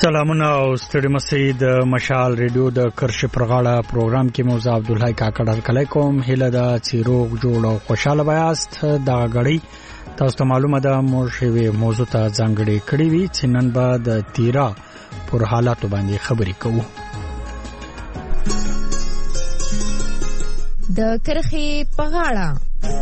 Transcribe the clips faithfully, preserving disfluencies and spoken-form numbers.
سلامونه او ستړي مسئ د مشال ریډیو د کرش پرغاړه پروګرام کې موزه عبدالحی کاکړ هرکلی کوم. هیله ده چې روغ جوړ او خوشاله بیاست. دا غړی تاسو ته معلومه ده موږ یوې موضوع ته ځانګړې کړې وي چې نن به د تیرا پر حالاتو باندې خبرې کوو. د کرخي پغاړه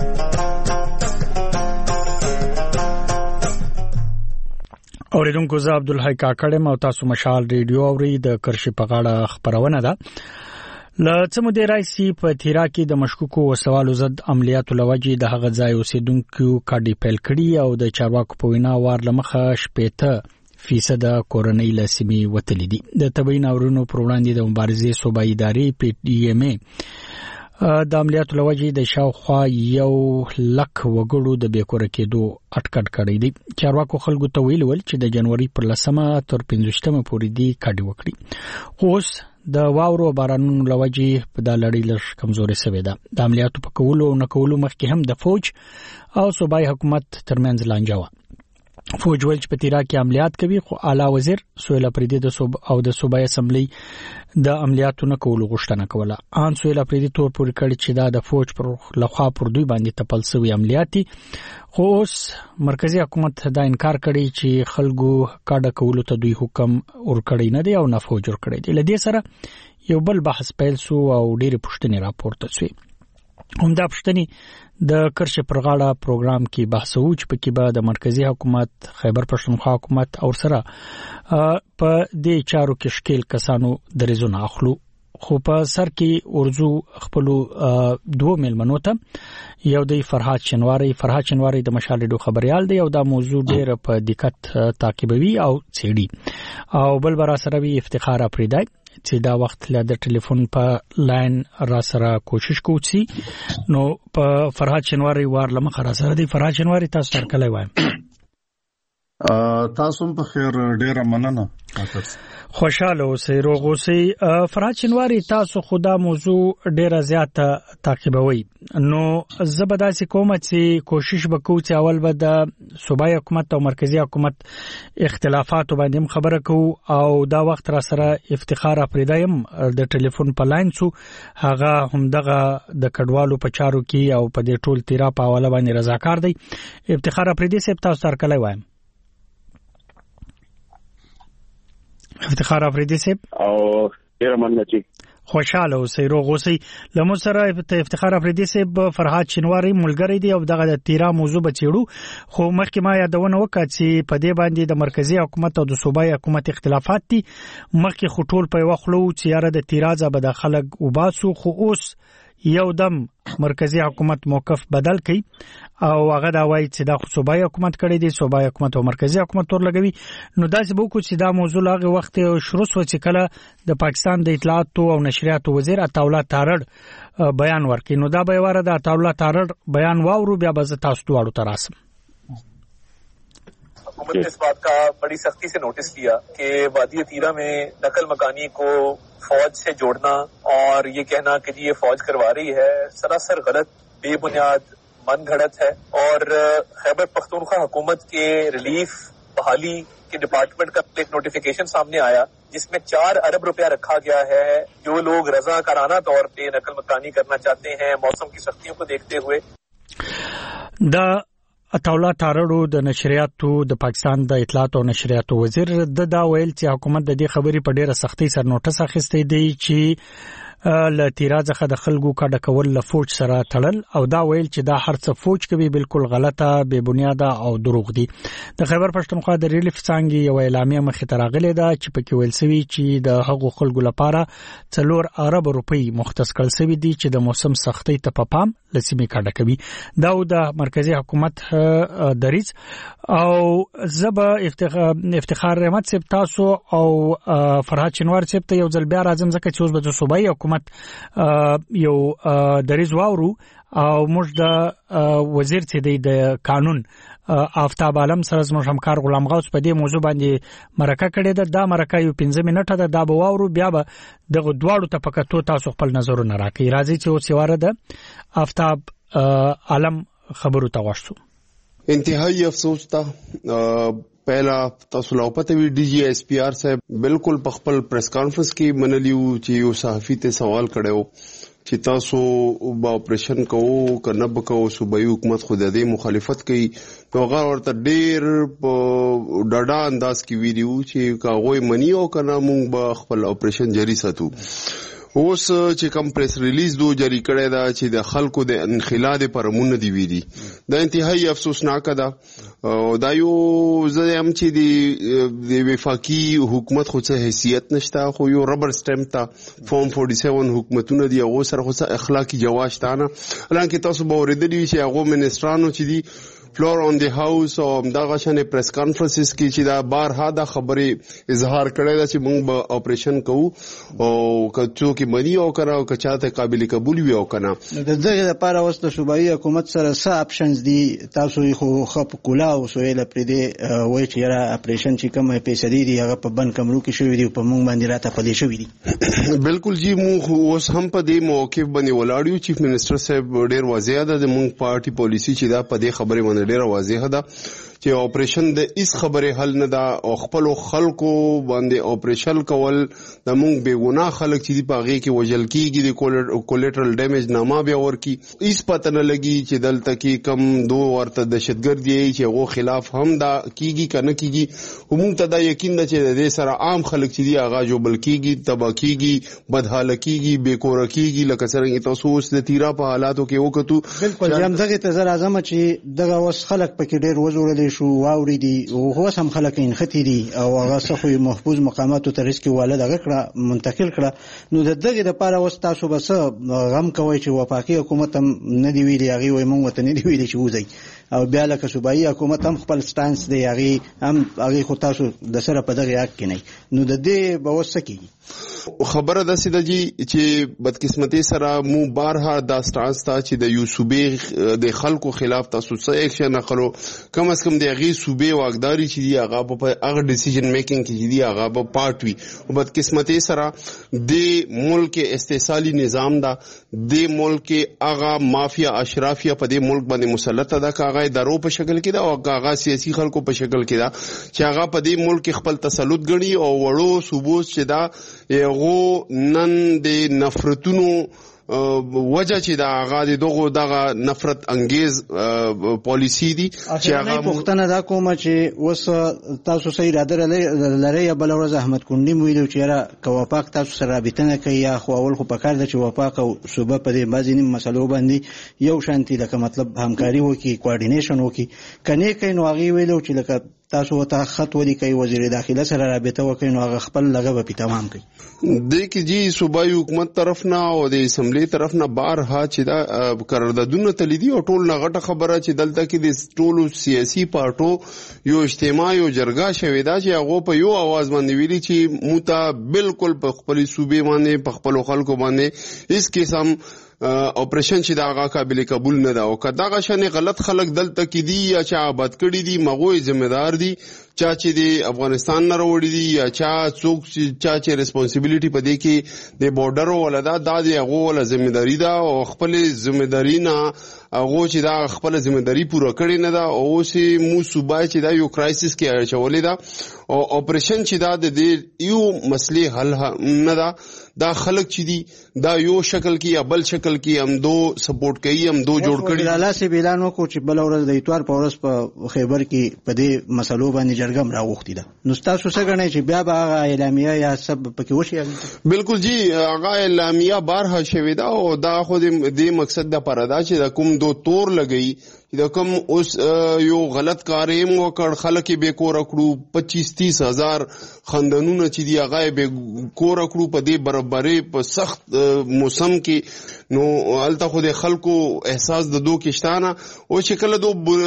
اوریدونکو زه عبدالحی کاکړ م او تاسو مشال ریډیو اوري. د کرشي په غاړه خبرونه ده. ل څه مو دی راځي په تیرا کې د مشکوکو وسوالو ضد عملیاتو لوجې د هغه ځای اوسیدونکو کاډي پیل کړي او د چارواکو په وینا وار لمخه شپېته فیصد کورنۍ لسمی وتلې دي. د طبي ناورونو پر وړاندې د مبارزې صوبایي ادارې پی ډي ایم ای د عملیاتو لوجې د شاوخوا یو لک وګړو د بیکوره کېدو اټکټ کړی دی. چارواکو خلکو ته ویل ول چې د جنوري پر لسمه تر پنځوستمه پورې دی کاډي وکړي. اوس د واورو بارانونو لوجې په د لړۍ لږ کمزوري شوې ده. د عملیاتو په کولو او نه کولو مخکې هم د فوج او صوبایي حکومت ترمنځ لانجه وه. فوج ویل چې په تیرا کې عملیات کوي، خو اعلی وزیر سهیل اپریدي د صوب او د صوبایي اسمبلی د عملیاتو نه کولو غوښتنه کوله. ان سهیل اپریدي تور پورې کړی چې دا د فوج پر لخوا پر دوی باندې تپل شوی عملیاتي، خو اوس مرکزی حکومت دا انکار کړی چې خلکو کاډه کولو ته دوی حکم ورکړی نه دی او نه فوج ورکړی دی. لدې سره یو بل بحث پیل سو او ډېر پوښتنې راپورته شوې. همدا پښتني د کرش پرغاړه پروګرام کې بحث وو چې پکې به د مرکزی حکومت، خیبر پښتونخوا حکومت او سره په دې چارو کې شکیل کسانو درېزونه اخلو. خو په سر کې ورزو خپل دوه ملمنو ته یو دی فرهاد شنواری. فرهاد شنواری د مشال ریډیو خبريال دی او دا موضوع ډېر په دقت تعقیبوي او څېړي. او بل برا سره وی افتخار اپریدای چې دا وخت له د ټلیفون په لاین را سره کوشش کوي. نو په فرهاد شنواری وار لمخ را سره دی. فرهاد شنواری تاسو سره کله وایم تاسو په خیر ډیره مننه. خوشاله اوسئ، روغ اوسئ. فرهاد شنواری تاسو خدا موضوع ډیره زیاته تعقیبوي. نو زبرداسي کوم چې کوشش وکړو چې اول به د صوبایي حکومت او مرکزی حکومت اختلافات باندې خبره کوو او دا وخت را سره افتخار اپریدایم د ټلیفون په لاین سو. هغه همدغه د کډوالو په چارو کې او په دې ټول تیرا په حواله باندې رضاکار دی. افتخار اپریدي صاحب تاسو سره کله وایم افتخار افریدی صاحب او ډیر مننه چې خوشاله اوسئ، روغ اوسئ. لمو سره افتخار افریدی صاحب فرهاد شنواری ملګری دی او دغه د تیرا موضوع بچیړو. خو مخکې ما یادونه وکړه چې په دې باندې د مرکزی حکومت او د صوبایي حکومت اختلافات دي. مخکې خټول په وخلو چې یاره د تیرا ځبه د خلک وباسو، خو اوس یو دم مرکزی حکومت موقف بدل کړي او هغه دا وایي چې دا صوبایي حکومت کړی دی، صوبایي حکومت او مرکزی حکومت تور لګوي. نو داسې به وکړو چې دا موضوع هغه وخت شروع شو چې کله د پاکستان د اطلاعات او نشریات وزیر عطاالله تارړ بیان ورکړي. نو دا به واره د عطاالله تارړ بیان واورو، بیا به تاسو دواړو ته راسم. हुकूमत ने इस बात का बड़ी सख्ती से नोटिस किया कि वादी तीरा में नकल मकानी को फौज से जोड़ना और ये कहना कि जी ये फौज करवा रही है सरासर गलत, बेबुनियाद, मन घड़त है. और खैबर पख्तूनख्वा हुकूमत के रिलीफ बहाली के डिपार्टमेंट का एक नोटिफिकेशन सामने आया जिसमें चार अरब रुपया रखा गया है. जो लोग रजाकाराना तौर पे नकल मकानी करना चाहते हैं मौसम की सख्तियों को देखते हुए. دا عطاالله تارړو د نشریاتو د پاکستان د اطلاعات او نشریاتو وزیر د دا ویل چې حکومت د دې خبرې په ډیره سختۍ سره نوټس اخیستی دی چې ل تیرا ځخه د خلکو کډه کول له فوج سره تړل او دا ویل چې دا هر څه فوج کوي بالکل غلطه، بے بنیاده او دروغ دي. د خیبر پښتونخوا د ریلیف څنګه یو اعلامیه مخې ته راغلې ده چې پکې ویل شوی چې د هغو خلکو لپاره څلور ارب روپۍ مختص کړل شوی دي چې د موسم سختۍ ته په پام لسمي کډه کوي. دا د مرکزی حکومت دریز او زب افتخار رحمت صاحب تاسو او فرهاد شنواری صاحب ته یو ځل بیا راځم ځکه چې اوس به د صوبایي حکومت یو دریز واورو او موږ د وزیر چې دی د قانون آفتاب عالم سره زموږ همکار غلام غوث په دې موضوع باندې مرکه کړې ده. دا مرکه یو پنځه منټه ده، دا به واورو، بیا به دغه دواړو ته پکتو تاسو خپل نظرونه راکړئ. راځي چې اوس یواره ده آفتاب عالم خبرو ته واشو. انتهایی افسوس ته پہلا تاسو لا پته وی ډي جی ایس پی آر صاحب بالکل په خپل پریس کانفرنس کې منلیو چې یو صحافي ته سوال کړو چې تاسو با اپریشن کوو کنه بکو صوبایي حکومت خود دې مخالفت کوي نو هغه ورته ډېر په ډاډا انداز کې ویډیو چې کاغوي منی او کنه مونږ به خپل اپریشن جاری ساتو. اوس چې کوم پریس ریلیز دو جاری کړی دا چې د خلکو د انخلا د پرمون دی ویلي دا انتهایی افسوسناک ده او دا یو زه هم چې د وفاقي حکومت خو څه حیثیت نشته خو یو ربر سټمپ تا فورم فورټي سیون حکومتونه دی هغه سره خو څه اخلاقی جواز تانه حالانکه تاسو به اوریدلی چې هغه منسټرانو چې دی فلور اون دی هاوس او دا غشنه پریس کانفرنسز کې چې دا بارها دا خبره اظهار کړی دا چې موږ به اپریشن کوو او کچو کې منی او کرا او کچاته قابل قبول وي او کنه د دغه لپاره وست صوبایي حکومت سره څه اپشنز دي تاسو خو خپ کولا او سویل پر دې وای چې را اپریشن چې کوم پیسې دي هغه په بن کمرو کې شوی دی په موږ باندې راته پدې شوی دي بالکل جی موږ اوس هم په دې موقف باندې ولاړیو چیف منسٹر صاحب ډېر واضح ده د موږ پارټي پالیسی چې دا په دې خبره باندې ډېر واضح ده چې اپریشن د اس خبره حل نه ده او خپل خلکو باندې اپریشن کول د مونږ بے ګناه خلک چې دی پاغه کې وجل کیږي د کولیټرل ډیمیج نامه بیا ورکی اس پته نه لګي چې دلته کې کم دو ورته دهشتګرد دی چې غو خلاف هم دا کیږي کنه کیږي همون ته دا یقین ده چې د سره عام خلک چې دی هغه جو بل کیږي تبا کیږي بدحال کیږي بے کور کیږي لکه څنګه تاسو اوس د تیرا په حالاتو کې وکړو بالکل یم دغه ته زر اعظم چې دغه وس خلک پکې ډېر وزورل شو واوري دي او هو سم خلک ان ختی دي او هغه څخه محفوظ مقاماتو ته رسکي والد هغه کړه منتقل کړه نو د دغه لپاره وستا صوب بس غم کوي چې وفاقي حکومت هم نه دی ویلي هغه وي مونږ ته نه دی ویلي چې وځي او بیا لکه صوبایي حکومت هم خپل سټانس دی هغه هم هغه خو تاسو د سره په دغه حق کې نه نو د دې به وسکی خبره ده سیده جی چې بدقسمتي سره مو بارها دا سټانس تا چې د یو صوبې د خلکو خلاف تاسو څه اکشن اخلو کم از کم د غي صوبې واغداري چې دی هغه په هغه ډیسیژن میکینګ کې دی هغه په پارت وي او بدقسمتي سره د ملک استثالي نظام دا د ملک هغه مافیا اشرافیا په دې ملک باندې مسلط ده کاغه درو په شکل کې دا او هغه سیاسي خلکو په شکل کې دا چې هغه په دې ملک خپل تسلط غني او وړو صوبوس چې دا غو نن د نفرتونو وجه چې دا هغه دغه دغه نفرت انگیز پالیسی دي چې هغه پښتنه دا کومه چې وس تاسو صحیح اراده لري بل ورځ احمد کونډي ویلو چې را کوپاک تاسو سره رابطه کوي یا خو اول خو پکار د چې وفاق او صوبه په دې بازي مسلو باندې یو شانتي لکه مطلب همکاري وکي کوارډینیشن وکي کني کین واغي ویلو چې لکه تاسو ته خط ولي کوي وزیر داخله سره رابطه وکړي نو هغه خپل لغه به تمام کوي د کی جی صوبایي حکومت طرف نه او د اسمبلی طرف نه بارها چې دا قراردادونه تلیدي او ټول لغټه خبره چې دلته کې د ټولو سیاسي پارټو یو اجتماع یو جرګه شوې دا چې هغه په یو आवाज باندې ویلي چې موته بالکل په خپل صوبې باندې په خپل خلکو باندې اس قسم اپریشن چې دا هغه قابل قبول نه ده او کدا غشنه غلط خلک دلته کې دي یا چې آباد کړي دي مغوي ذمہ دار دي چا چې دی افغانستان نه وروړي دي یا چا څوک چا چې ریسپانسیبিলিټي پدې کې د بورډر ولدا د هغه ول ذمہ داری ده او خپل ذمہ داری نه هغه چې دا خپل ذمہ داری پوره کړی نه ده او سي مو صوبای چې دا یو کرایسس کې اچولې ده او اپریشن چې دا د یو مسلې حل نه ده دا خلک چې دي دا یو شکل کې یا بل شکل کې هم دو سپورټ کوي هم دو جوړ کړي الله سي اعلان وکړو چې بل ورځ د اتوار په ورځ په خیبر کې په دې مسلو باندې جرګم راوختي ده نو تاسو څه غنئ چې بیا به اعلامیه یا سب پکې وشي بالکل جی هغه اعلامیه بارها شوی دا او دا خو دې مقصد د پردا چې د کوم دو تور لګئی دا کوم اوس یو غلط کاریم وکړ خلک به کور کړو پچیس تیس هزار خاندانونه چې دی هغه به کور کړو په دې برابرې په سخت موسم کې نو الته خو د خلکو احساس د دو کېشتانه او چې کله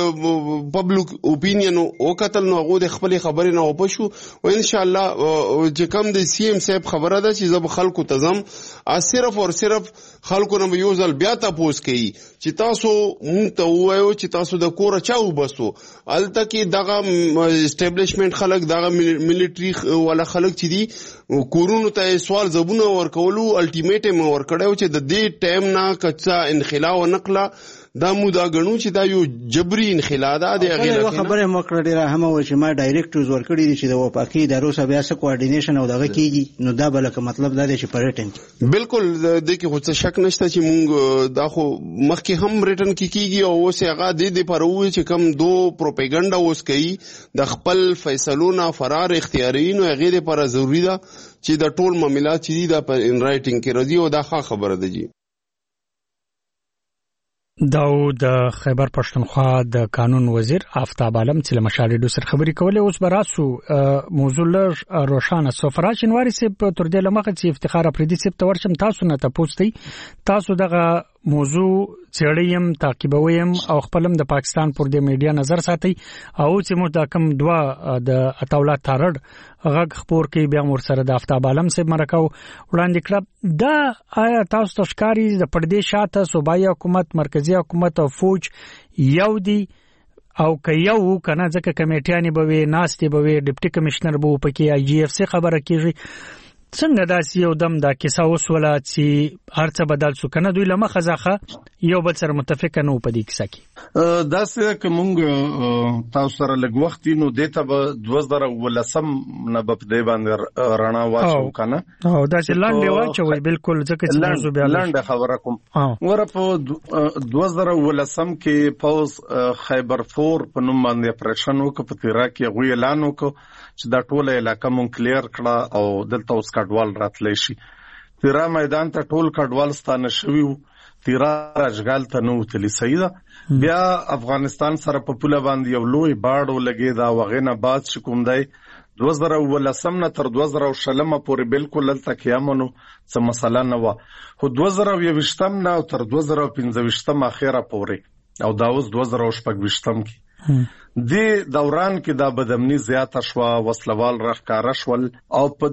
دو پبلک اپینین او قتل نو هغه د خپل خبرې نه وپښو او ان شاء الله چې کوم د سی ام صاحب خبره ده چې زب خلکو تزم صرف او صرف خلکو نه یو ځل بیا تاسو کوي چې تاسو مونږ ته وایو چې تاسو د کور چاو بسو الته کې دغه اسټابلیشمنت خلک دغه ملټری ولا خلک چې دي کورونو ته سوال زبونه ورکولو الټیمیټم ورکړیو چې د دې ټایم نه کچا انخلا او نقله دا مودا غنو چې دا یو جبري انخلا ده د هغه یو خبره مکړه ډیره هم و چې ما ډایریکټرز ورکړي دي چې د وپاکي ادارو سره بیا څه کوارډینیشن او دغه کیږي نو دا بلکه مطلب دا دی چې پریټن بالکل د کې خو شک نشته چې مونږ دا خو مخکې هم ریټن کې کیږي او اوس هغه د دې پر وې چې کم دو پروپاګاندا اوس کوي د خپل فیصلونه فرار اختیاري نو هغه لپاره ضروری ده چې د ټول معاملات چې دا په ان رائټینګ کې راځي او دا ښه خبره ده جی. داود خیبر پښتونخوا د قانون وزیر آفتاب عالم چې لمشال ډو سر خبري کوله اوس براسو موضوع له روشانه سفرا شنواری سپ تر دې لمخه چې افتخار افریدي سپ تورشم تاسو نه تاسو تاسو دغه موضوع چړیم تعقیبویم او خپلم د پاکستان پر د میډیا نظر ساتي او چې موږ د کم دوا د اتولا تارړ غږ خبر کې بیا مور سره د آفتاب عالم سپ مرکاو وړاندې کړه دا آیا تاسو تشکاری د پردیش شاته صوبایي حکومت مرکزی حکومت او فوج یو دی او که یو کنه ځکه کمیټیانی به وي ناستي به وي ډیپټي کمشنر به پکې آی جی اف سی خبره کیږي څنګه داسې یو دم دا کیسه اوس ولا چې هر څه بدل شو کنه دوی لمخه ځخه یو بل سره متفق نه و په دې کیسه کې دا څه کومګ تاسو سره لګ وخت نو دته به دوه زره ولسم نه په دې باندې رانا واچو کنه او دا چې لاندې واچوي بالکل ځکه چې موضوع بیا لاندې خبره کوم ور په دوه زره ولسم کې پوز خیبر فور په نوم باندې اپریشن وکړ په تیرا کې غوی اعلان وکړ چې دا ټوله علاقه مونږ کلیر کړه او دلته اوس کډوال راتلی شي. تیرا میدان ته ټول کډوال ستانه شوي وو، تیرا راجګال ته نو تلی سیدا بیا افغانستان سره په پوله باندې یو لوی باړ ولګي دا وغینه بعد چې کوم دی دوه زره ولسم نه تر دوه زره شلم پورې بالکل لته کیامنو څه مسله نه و خو دوه زره یوشتم نه تر دوه زره پنځوشتم اخیره پورې او دا اوس دوه زره شپږوشتم کې دی دوران کې دا بدامنی زیاته شو وسلوال راخکاره شول او په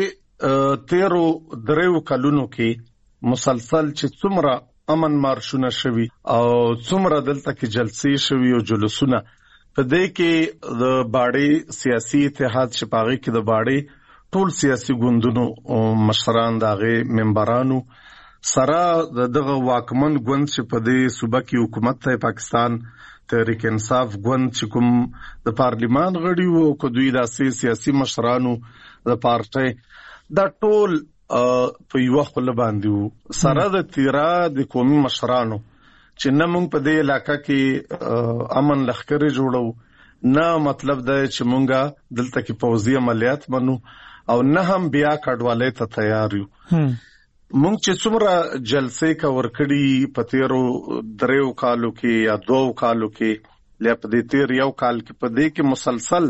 دې تیرو دریو کلونو کې مسلسل چې څومره امن مارشونه شوي او څومره دلته کې جلسې شوي او جلوسونه په دې کې د باړې سیاسي اتحاد شپاغي کې د باړې ټول سیاسي ګوندونو مشران دغه ممبرانو سره دغه واکمن ګوند چې په دې صوبه کې حکومت ته پاکستان تحریک انصاف ګوند چې کوم د پارلیمان غړي وو کو دوی د سیاسي مشرانو د پارټي دا ټول په یو خپل باندې وو سره د تیرا د قومي مشرانو چې نه مونږ په دې علاقې کې امن لخرې جوړو نه مطلب دا چې مونږه دلته کې پوځي عملیات منو او نه هم بیا کډوالۍ ته تیار یو. مونږ چې څومره جلسې کا ورکړي په تیرو دریو کالو کې یا دوو کالو کې لیا په دې تیر یو کال کې په دې کې مسلسل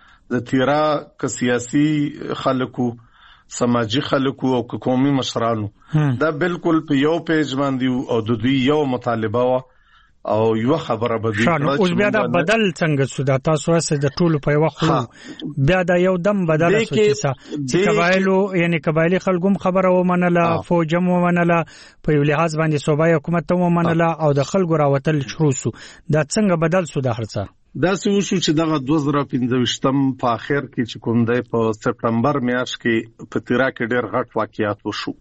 د تیرا ک سیاسي خلکو سماجی خلکو او قومي مشرانو دا بالکل په یو پیج باندې او د دوی یو مطالبه وا او یو خبره بدی شانو اوس بیا دا بدل څنګه شو دا تاسو سره د ټولو په وخت بیا دا یو دم بدل شو چې قبایلو یعنی قبایلی خلګوم خبره ومنله فوجم ومنله په یو لحاظ باندې صوبایي حکومت ومنله او د خلګو راوتل شروع شو دا څنګه بدل شو دا هرڅه دا څه وشو چې دغه دوه زره پنځوشتم په اخر کې چې کوم دی په سپټمبر میاشت کې په تیرا کې ډېر غټ واقعیات وشو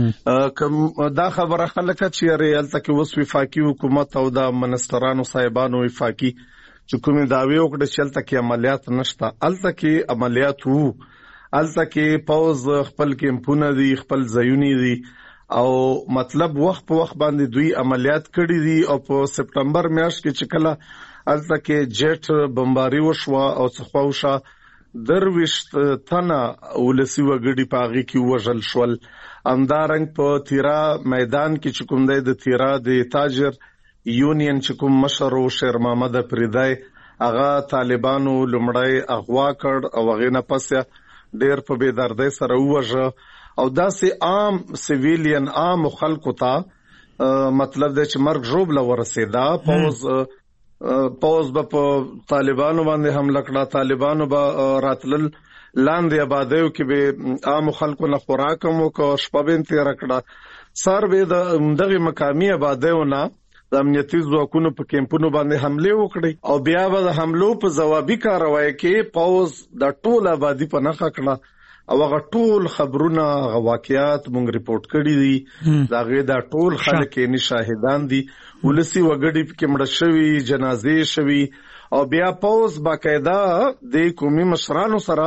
کوم دا خبره خلک چې ریال تک وس وفاقي حکومت او د منسترانو صاحبانو وفاقي چې کوم داوی وکړي چې الته کې عملیات نشته الته کې عملیات وو الته کې پوز خپل کمپونه دي خپل ځایونی دي او مطلب وخت په وخت باندې دوی عملیات کړي دي او په سپټمبر میاشت کې چې کله الته کې جټ بمباري وشو او څخوښه درويشت تنه ولسی وګړي پاغي کې وژل شول اندارنګ په تیرا میدان کې چې کوم دی د تیرا د تاجر یونین چې کوم مشر او شیر محمد پریدای هغه طالبانو لمړی اغوا کړ او هغه نه پس ډېر په بے دردۍ سره وژه او داسې عام سیویلین عام خلکو ته مطلب د چې مرګ جوړ ورسېدا پوز پوز په طالبانو باندې حمله کړه طالبانو به راتلل لاندې آبادیو کې به عام خلکو نه خوراک مو کو شپبین تیر کړه سر به د دغه مقامی آبادیو نه د امنیتي ځواکونو په کیمپونو باندې حمله وکړي او بیا به د حملو په جوابي کاروایی کې پوز د ټول آبادی په نخښه کړه او هغه ټول خبرونه واقعیات مونږ ریپورت کړی دي دا غي دا ټول خلک یې شاهدان دي ولسی وګړي کې مړ شوی جنازې شوی او بیا پوز باقاعده د قومي مشرانو سره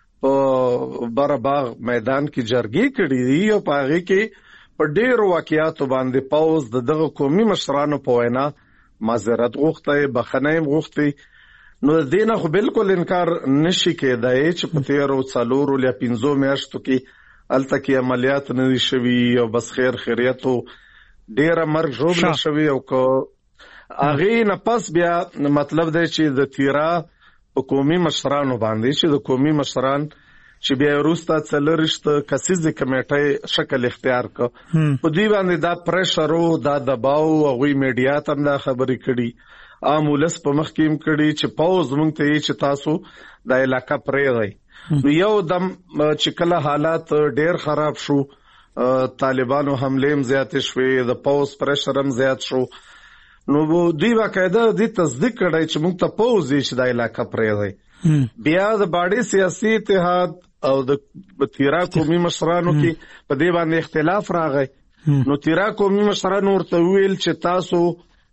په برابر میدان کې جرګې کړې دي او په هغه کې په ډېر واقعیات باندې پوز د دغه قومي مشرانو په وینا معذرت غوښته بخنه غوښته نو دینه خو بالکل انکار نشي کېدای چې په تیر او څلور یا پنځو میاشتو کې الته کې عملیات نه شوي او بس خیر خیریت او ډېر مرګ جوړ شوی او کو هغه نه پس بیا مطلب دی چې د تیرا قومي مشرانو باندې چې د قومي مشران چې بیا وروسته څلورشت کسیزه کمیټه شکل اختیار ک په دې باندې دا پریشر او دا دباو او وی میډیا ته دا خبرې کړي عام ولس په مخ کې کړي چې پاوز مونږ ته چې تاسو د علاقې پرې دی یو دم چې کله حالات ډېر خراب شو طالبانو حمله هم زیات شوې د پاوز پریشر هم زیات شو نو دوی باقاعده د تصدیق کړی چې مونږ ته پاوز چې د علاقې پرې دی بیا د باډي سیاسي اتحاد او د تیرا قومي مشرانو کې په دې باندې اختلاف راغی نو تیرا قومي مشرانو ورته ویل چې تاسو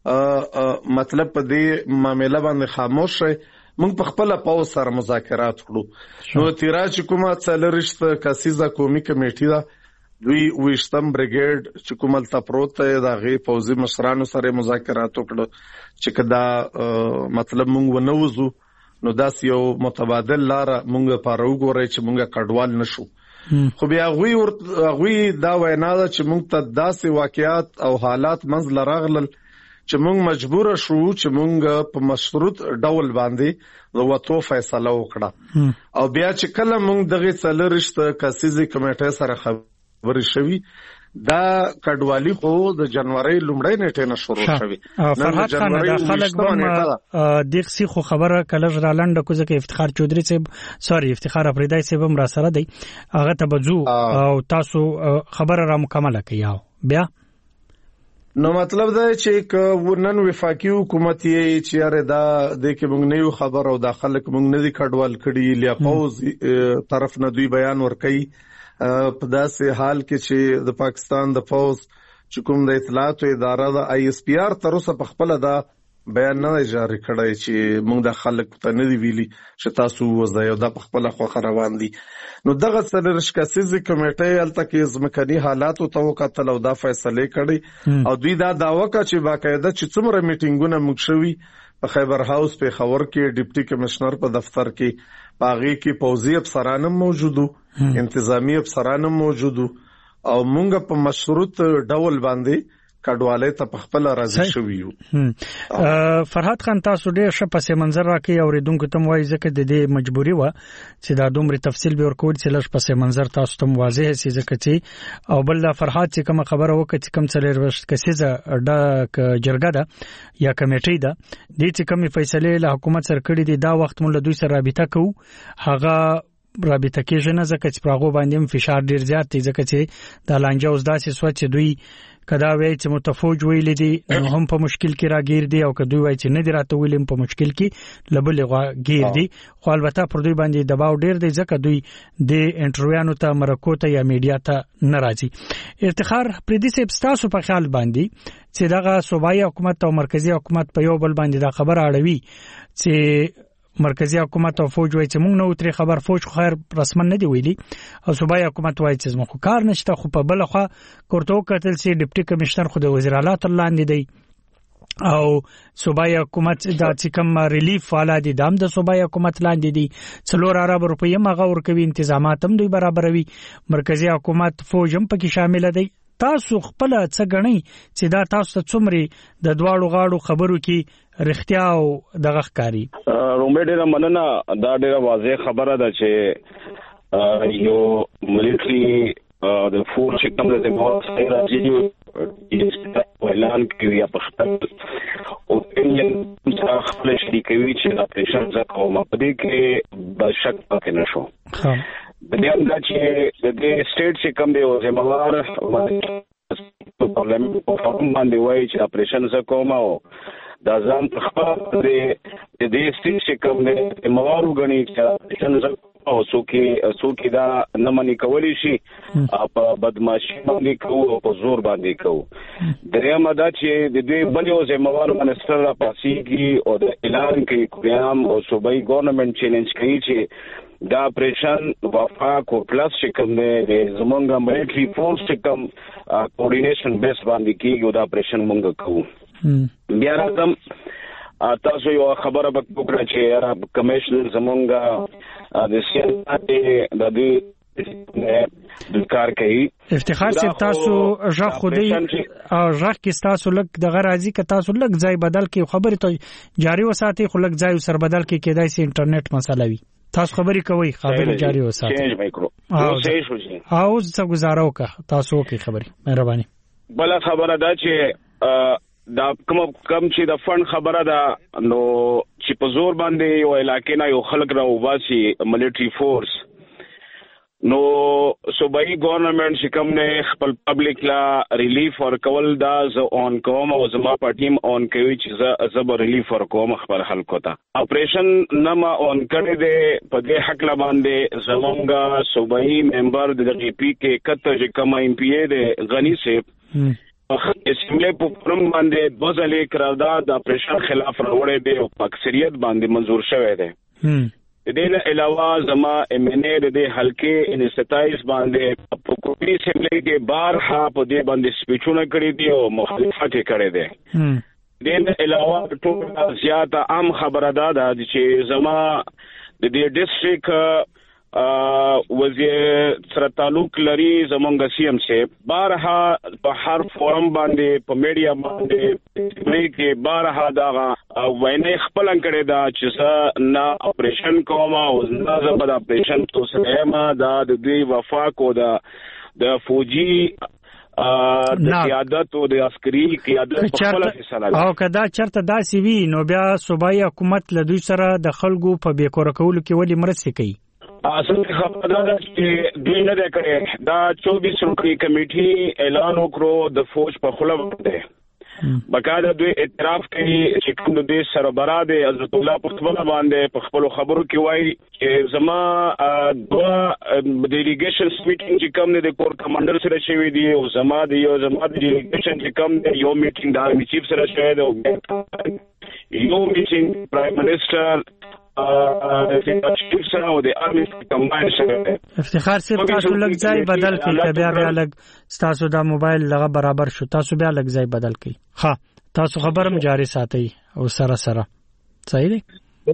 مطلب په دې معاملې باندې خاموش شئ موږ په خپل پاوز سره مذاکرات کړو نو تیرا چې کومه څلورشت کسیزه قومي کمیټه ده دوی ویشتم بریګیډ چې کومل تپروت دا غي پوزي مشرانو سره مذاکرات وکړو چې کدا مطلب موږ ونوزو نو داس یو متبادل لار موږ پاره وګورئ چې موږ کډوال نشو خو بیا غوي غوي دا وینا ده چې موږ ته داسې واقعیات او حالات منځ لراغلل چې موږ مجبور شو چې موږ په مشروط ډول باندې د وټو فیصله وکړه او بیا چې کله موږ دغه څلورشت کسیزه کمیټه سره خبرې شوي دا کډوالي خو د جنوري لومړۍ نیټه نه شروع شوی فرحات خان د خلک بم دغسی خو خبره کله را لنډه کوزه کې افتخار چودري صاحب سوري افتخار افریدای صاحب هم را سره دی هغه ته بجو او تاسو خبره را مکمله کیاو بیا نو مطلب دا چې ک نن وفاقي حکومت یې چې یاره دا د کې موږ نه یو خبر او د خلک موږ نه دي کډوال کړي لیا پوز طرف نه دوی بیان ورکړي په داسې حال کې چې د پاکستان د فوز چې کوم د اطلاعات اداره د آی اس پی آر تر اوسه په خپل دا بیان نه جاری کړی چې موږ د خلک ته نه دی ویلي چې تاسو وځي او د خپل خو روان دي نو دغه سره شکاسيزي کمیټه الته کې ځمکني حالات او توقعات او دا فیصله کړي او دوی دا داوا کوي چې باقاعده چې څومره میټینګونه مخشوي په خیبر هاوس په خبر کې ډیپټي کمشنر په دفتر کې باغی کې پوزي افسران موجودو انتظامی افسران موجودو او مونږ په مشروط ډول باندې کډواله ته په خپل راضي شویو فرحات خان تاسو ډېر ښه پس منظر راکې اوریدونکو ته وایي ځکه د دې مجبوري و چې دا دومره تفصیل به ورکول چې لږ پس منظر تاسو ته واضح شي ځکه چې او بل فرحات چې کوم خبره وکړي چې کوم څلور وشت کسيزه د جرګه ده یا کمیټې ده د دې کومې فیصله له حکومت سره کړې دي دا وخت مونږ له دوی سره رابطه کوو هغه رابطه کېږي نه ځکه چې پراغو باندې فشار ډیر زیات دی ځکه چې د لانجه اوس داسې سوچ چې دوی کدا وای چې متفوج ویل دي نو هم په مشکل کې راګیر دي او کدوې وای چې نه دی راته ویلم په مشکل کې لبل غیر دي خو البته پر دوی باندې دباو ډیر دی ځکه دوی د انټرویانو ته مرکو ته یا میډیا ته ناراضي افتخار پر دې سب تاسو په خیال باندې چې دغه صوبایي حکومت او مرکزی حکومت په یو بل باندې دا خبر اړوي چې مرکزی حکومت او فوج وای چې موږ نو تر خبر فوج خیر رسمن نه دی ویلي او صوبایي حکومت وای چې موږ کار نشته خو په بل خو کورتو کتل سي ډیپټي کمشنر خو د وزیر اعلی تر لاندې دی او صوبایي حکومت د چکم ریلیف والا دي دام د صوبایي حکومت لاندې دي څلور ارب روپۍ مغه ورکوي تنظیمات هم دوی برابروي مرکزی حکومت فوج هم پکې شامل دي تاسو خپل څه غنئ چې دا تاسو ته څومره د دواړو غاړو خبرو کې رښتیا او دغه ښکاری رومبه ډیره مننه دا ډیره واضح خبره ده چې یو ملټری د فور چې کوم د موږ سره راځي اعلان کوي په خپل اوپینین څخه خپل شریکوي چې اپریشن زکوما په دې کې بشک پکې نشو د دې اند چې د دې سټیټ چې کوم دی او زموږ په پارلیمنت په فورم باندې وایي چې اپریشن زکوما او دا ځان په خپل د دې سټیټ چې کوم دی موارو غني چې اپریشن او څوک څوک دا نه مني کولی شي په بدمعشي باندې کوو او په زور باندې کوو. درېمه دا چې د دوی بل یو ذمہوار منسټر راپاسېږي او د اعلان کوي کویام او صوبایي ګورنمنټ چیلنج کوي چې دا اپریشن وفاق او پلس چې کوم دی زمونږ ملټري فورس چې کوم کوارډینیشن بیس باندې کېږي دا اپریشن مونږ کوو. بیا راځم تاسو یو خبره وکړه چې کمیشنر زمونږ د سیاست د دې د کار کوي. افتخار صاحب تاسو ژغ خودي ژغ کې تاسو لک د غرازي کې تاسو لک ځای بدل کې خبرې ته جاری وساتي خو لک ځای سر بدل کې کېدای سي انټرنیټ مسله وي. تاسو خبرې کوي خبرې جاری وساتي. چینج مایکرو نو صحیح شو شي او څه گزارو کا تاسو کې خبرې مهرباني. بل خبره دا چې دا کوم کم چې د فند خبره ده نو چې په زور باندې یو علاقې نه یو خلک را وباسي ملټري فورس نو صوبایي ګورنمنټ چې کوم نه خپل پبلک لا ریلیف ورکول دا ز اون کوم او زما پټیم اون کوي چې زب ریلیف ورکوم خپل خلکو ته. اپریشن نما اون کړی دی په دې حق لا باندې زمونږ صوبایي ممبر د ډي پی کې کته چې کوم ایم پی ای دی غنی صاحب اسمبلی په پرم باندې بوزلې قرارداد د اپریشن خلاف راوړې دی او په اکثریت باندې منزور شوی دی. د دې نه علاوه زما ایم ان ای د دې حلقې ان ستایس باندې په کوټي اسمبلی کې بارها په دې باندې سپیچونه کړې دي او مخالفت یې کړې دي. د دې نه علاوه ټول زیاته عام خبره ده چې زما د دې ډیسټریکټ وزیر سره تعلق لري زمونږ سی ام صاحب بارها په هر فورم باندې په میډیا باندې کې بارها دا وینې خپل کړي دا چې نه اپریشن کوم او نه زبر اپریشن تو سره دا د دوی وفاق او دا د فوجي د قیادت او د عسکري قیادت په خپل حصہ او کدا چرته داسې وی نو بیا صوبایي حکومت له دوی سره د خلکو په بیکور کولو کې ولې مرسته کوي. اصل خبره ده چې دوی نه ده کړې دا چوبیس رکنی کمیټي اعلان وکړو د فوج په خله باندې بقاعده دوی اعتراف کوي چې کوم د سربرا دی حضرت الله په خبره باندې په خپل خبرو کې وایي چې زما دوا د ډیلیګیشن میټینګ چې کوم د کور کمانډر سره شوی دی او زما د یو زما د ډیلیګیشن چې کوم د یو میټینګ د آرمي چیف سره شوی دی او یو میټینګ پرایم منسٹر افتخار صاحب تاسو لږ ځای بدل کړئ بیا بیا لږ تاسو دا موبایل لغه برابر شو تاسو بیا لږ ځای بدل کړئ. ها تاسو خبرم جاری ساتئ او سره سره صحیح دی.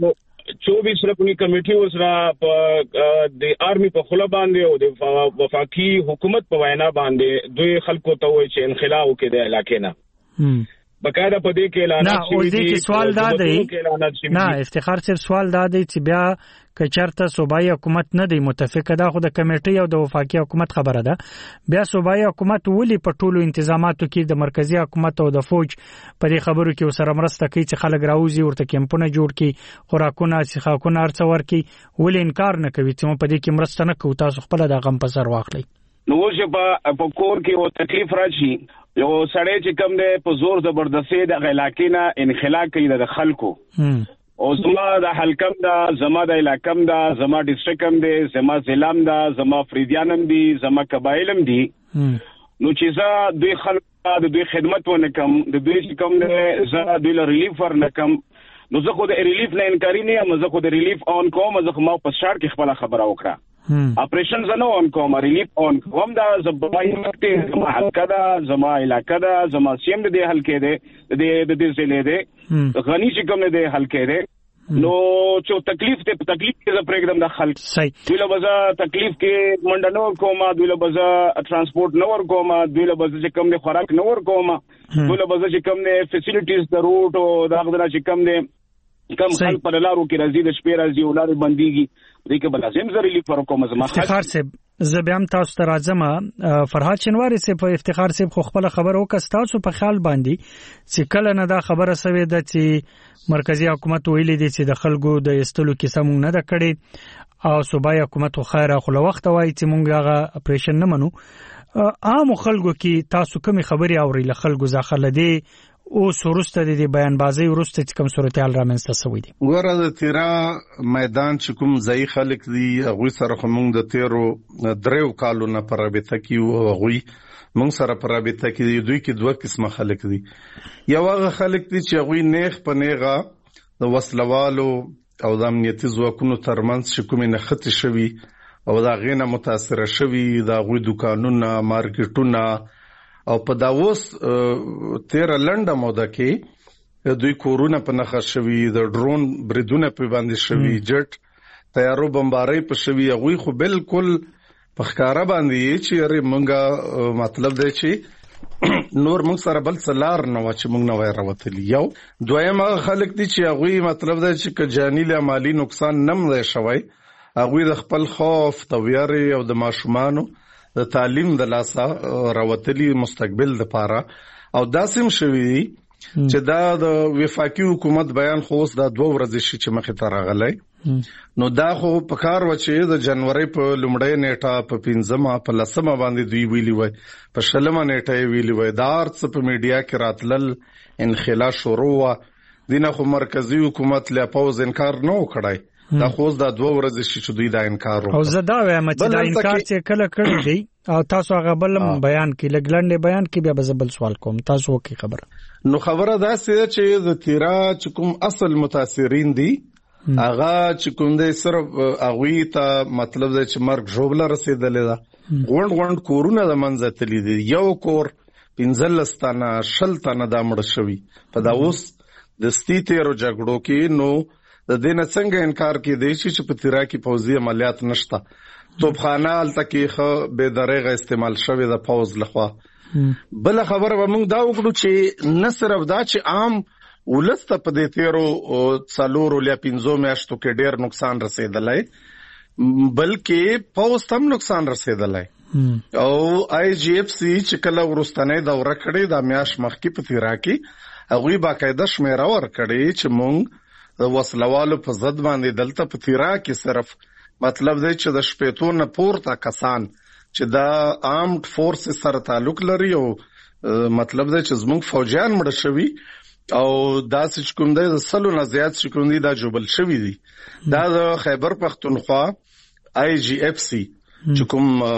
چوبیس رکنی کمیټي اوس را په د آرمي په خله باندې او د وفاقي حکومت په وینا باندې دوی خلکو ته وایي چې انخلا وکړي د علاقې نه بقاعده په دې کې اعلانات شوي دي. نه سوال دا دی نه افتخار صاحب سوال دا دی چې بیا کچرته صوبایي حکومت نه دی متفق دا خو د کمیټي او د وفاقي حکومت خبره ده بیا صوبایي حکومت ولي په ټولو انتظاماتو کې د مرکزی حکومت او د فوج په دې خبرو کې سره مرسته کوي چې خلک راوځي ورته کیمپونه جوړ کړي خوراکونه څښاکونه ارڅور کړي ولې انکار نه کوي چې په دې کې مرسته نه کوي تاسو خپل د غم په سر واخلئ. نو چې په کور کې او تکلیف راشي یو سړی چې کم دی په زور زبردستي د علاقې نه انخلا کوي د خلکو او زما د حلقم دا زما د علاقم دا زما ډیسټریکټم دی زما ضلعم دا زما فریدیانم دی زما قبایلم دی نو چې زه دوی خلک د دوی خدمت ونکم د دوی چې کم دی زه دوی له ریلیف ورنکم نو زه خو د ریلیف نه انکاري نه یم زه خو د ریلیف اون کوم زه خو ما په شار کې خپل خبره وکړه اپریشن زنه اون کوم ریلیف اون کوم دا زبای مکته زما حلقه دا زما علاقه دا زما سیم د دې حلقې دی د د دې ضلع دی غنی چې کوم دی حلقې دی نو چې تکلیف ته تکلیف کې پرېږدم د خلک دوی له بزا تکلیف کې منډه نور کوم دوی له بزا ترانسپورت نور کوم دوی له بزا چې کوم دی خوراک نور کوم دوی له بزا چې کوم دی فیسیلیټیز د روټ او دا غوډه چې کوم دی کم خلک په لارو کې راځي د شپې راځي او لارې بنديږي دې کې بل لازم زری فرقوم زما افتخار صاحب زبيام تاسو ته راځم فرحات شنواری صاحب په افتخار صاحب خو خپل خبر وکړ تاسو په خیال باندې چې کله نه دا خبره سوي ده چې مرکزی حکومت ویلي دي چې د خلکو د استلو کې سمون نه ده کړي او صوبایي حکومت خو خیره خو له وخت وایي چې مونږ هغه اپریشن نه منو عام خلکو کې تاسو کومې خبرې اوري له خلکو ځخه لدی او سورسته د بیان بازی ورسته چې کوم صورتحال رامنځته شوی دی؟ ګوره د تیرا میدان چې کوم ځای خلک دي هغوی سره خو موږ د تیرو دریو کالو نه په رابطه کې وو، هغوی موږ سره په رابطه کې دي. دوی کې دوه قسمه خلک دي. یو هغه خلک دي چې هغوی نیغ په نیغه د وسلوالو او د امنیتي ځواکونو ترمنځ چې کومې نښتې شوي او د هغې نه متاثره شوي، د هغوی دوکانونه، مارکیټونه، او په دا اوس تیره لنډه موده کې دوی کورونه په نښه شوي، د ډرون بریدونه په باندې شوي، جټ تیارو بمبارۍ په شوي. هغوی خو بالکل په ښکاره باندې چې یاره مونږه مطلب دی چې نور مونږ سره بل څه لار نه وه چې مونږ نه وای راوتلي. یو دویم هغه خلک دي چې هغوی مطلب دی چې که جاني یا مالي نقصان نم دی شوی، هغوی د خپل خوف د ویرې او د ماشومانو د تعلیم د لاسه راوتلی مستقبل د پاره او داسې هم شوي چې دا د وفاقي حکومت بیان خو اوس دا دوه ورځې شي چې مخې ته راغلی. نو دا خو په کار و چې د جنوري په لومړۍ نیټه، په پنځمه، په لسمه باندې دوی ویلي وای، په شلمه نیټه یې ویلي وای. دا هر څه په میډیا کې راتلل، انخلا شروع وه. دینه خو مرکزي حکومت له پوز انکار نه و کړی. دا خو دا دوه ورځې شي چې دوی دا انکار وکړ. او زه دا وایم چې دا انکار چې کله کړی دی او تاسو هغه بل بیان کې لګلنډ بیان کې بیا به بل سوال کوم، تاسو وکي خبره. نو خبره دا سي چې د تیرا چې کوم اصل متاثرین دي هغه چې کوم دی صرف هغوی ته مطلب دی چې مرګ ژوبله رسېدلې ده. غونډ غونډ کورونه د منځه تللي دي. یو کور پنځلس تنه شل تنه دا مړه شوي په دا اوس دستي تیرو جګړو کې. نو د دې نه څنګه انکار کېدی شي چې په تیرا کې پوځي عملیات نشته؟ توپخانه هلته کې ښه بې دریغه استعمال شوې ده پوځ لخوا. بله خبره به موږ دا وکړو چې نه صرف دا چې عام ولس ته په دې تیرو څلورو یا پنځو میاشتو کې ډېر نقصان رسېدلی، بلکې پوځ ته هم نقصان رسېدلی. او آی جی اف سی چې کله وروستنۍ دوره کړې دا میاشت مخکې په تیرا کې هغوی باقاعده شمېره ورکړې چې موږ د وسلوالو په ضد باندې دلته په تیرا کې صرف مطلب دی چې د شپېتو نه پورته کسان چې د آرمډ فورسز سره تعلق لري او مطلب دی چې زموږ فوجیان مړه شوي او داسې چې کوم دی د سلو نه زیات چې کوم دی دا جوبل شوي دي. دا د خیبر پښتونخوا آی جی اف سی چې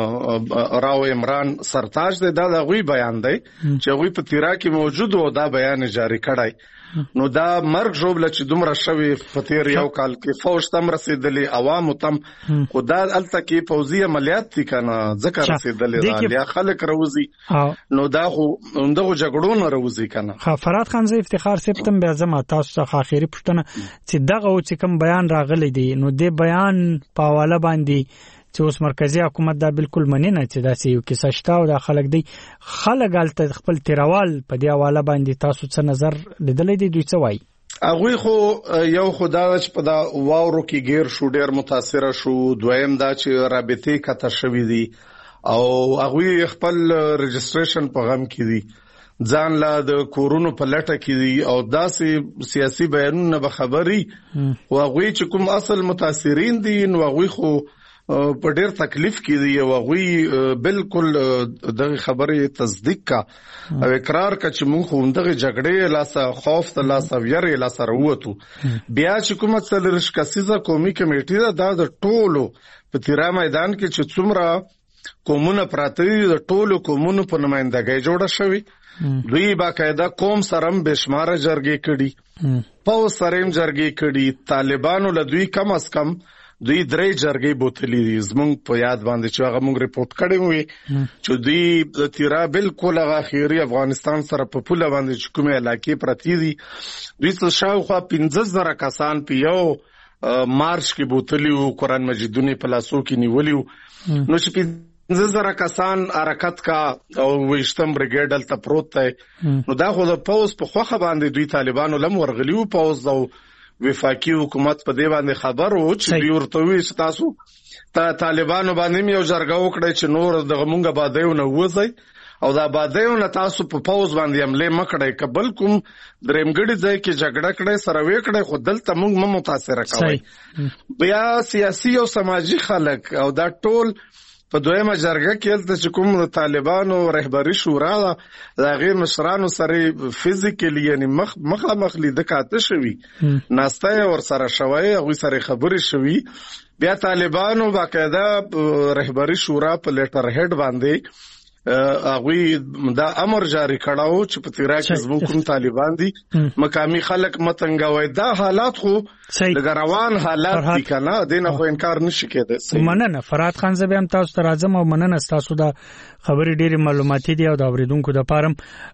کوم راو عمران سرتاج دی، دا د هغوی بیان دی چې هغوی په تیرا کې موجود و، دا بیان جاری کړی. نو دا مرګ ژوبله چې دومره شوي په تیر یو کال کې فوج تم رسېدلی، عوامو تم، خو دا هلته کې پوځي عملیات دي که نه ځکه رسېدلی دا یا خلک راوځي. نو دا خو همدغو جګړو نه راوځي که نه. فراد خان زه افتخار صاحب ته بیا ځم تاسو څخه اخري پوښتنه چې دغه و چې کوم بیان راغلی دی نو دې بیان په حواله باندې چې اوس مرکزی حکومت دا بالکل منی نه چې داسې یو کیسه شته او دا خلک دی خلک هلته خپل تیروال په دې حواله باندې تاسو څه نظر لیدلی دی؟ دوی څه وایي؟ هغوی خو یو خو دا چې په دا واورو کې ګیر شو، ډېر متاثره شو. دویم دا چې رابطې کته شوي دي او هغوی خپل رجسټریشن په غم کې دي، ځان لا د کورونو په لټه کې دي او داسې سیاسي بیانونه به خبري. او هغوی چې کوم اصل متاثرین دي نو هغوی خو په ډېر تکلیف کې دي او هغوی بالکل دغه خبرې تصدیق کا او اقرار کا چې موږ خو دغه جګړې لاسه خوف ته لاسه ویرې لاسه راووتو. بیا چې کومه څلوېښت کسیزه قومي کمیټې ده دا د ټولو په تیرا میدان کې چې څومره قومونه پراته دي د ټولو قومونو په نمایندګۍ جوړه شوې. دوی باقاعده قوم سره هم بېشماره جرګې کړي، پوځ سره هم جرګې کړي، طالبانو له دوی کم از کم دوی درې جرګې بوتلي دي زموږ په یاد باندې چې هغه موږ ریپورټ کړی وي چې دوی د تیرا بالکل هغه اخري افغانستان سره په پوله باندې چې کومې علاقې پرتې دي دوی څه شاوخوا پنځه زره کسان په یو مارچ کې بوتلي وو، قرآن مجیدونه په لاسو کې نیولي وو. نو چې پنځه زره کسان حرکت کا او ویشتم بریګیډ هلته پروت دی نو دا خو د پوځ په خوښه باندې دوی طالبانو لم ورغلي وو. پوځ او وفاقي حکومت په دې باندې خبر وو چې دوی ورته وایي چې تاسو ته طالبانو باندې یو جرګه وکړئ چې نور دغه مونږ آبادیو نه ووځئ او د آبادیو نه تاسو په پوځ باندې حملې مه کړئ، که بل کوم درېمګړي ځای کې جګړه کړئ سره ویې کړئ، خو دلته مونږ مه متاثره کوئ. بیا سیاسي او سماجي خلک او دا ټول په دویمه جرګه کې د کوم طالبانو رهبری شورا د غیر مشرانو سره فزیکلی یعنی مخ مخامخ لید کاته شوی ناسته ور سره شوی او سره خبرې شوی بیا طالبانو باقاعده رهبری شورا په لیټر هډ باندې هغه دا امر جاری کړاو چې په تیرا کې زموږ کوم طالبان دي مقامی خلک متنګوي دا حالات خو د روان حالات دي کنه دینه خو انکار نشي کېدای. مننه فرات خان زه به هم تاسو ته راځم او مننه تاسو دا خبرې ډېری معلوماتي دي او د اوریدونکو د پاره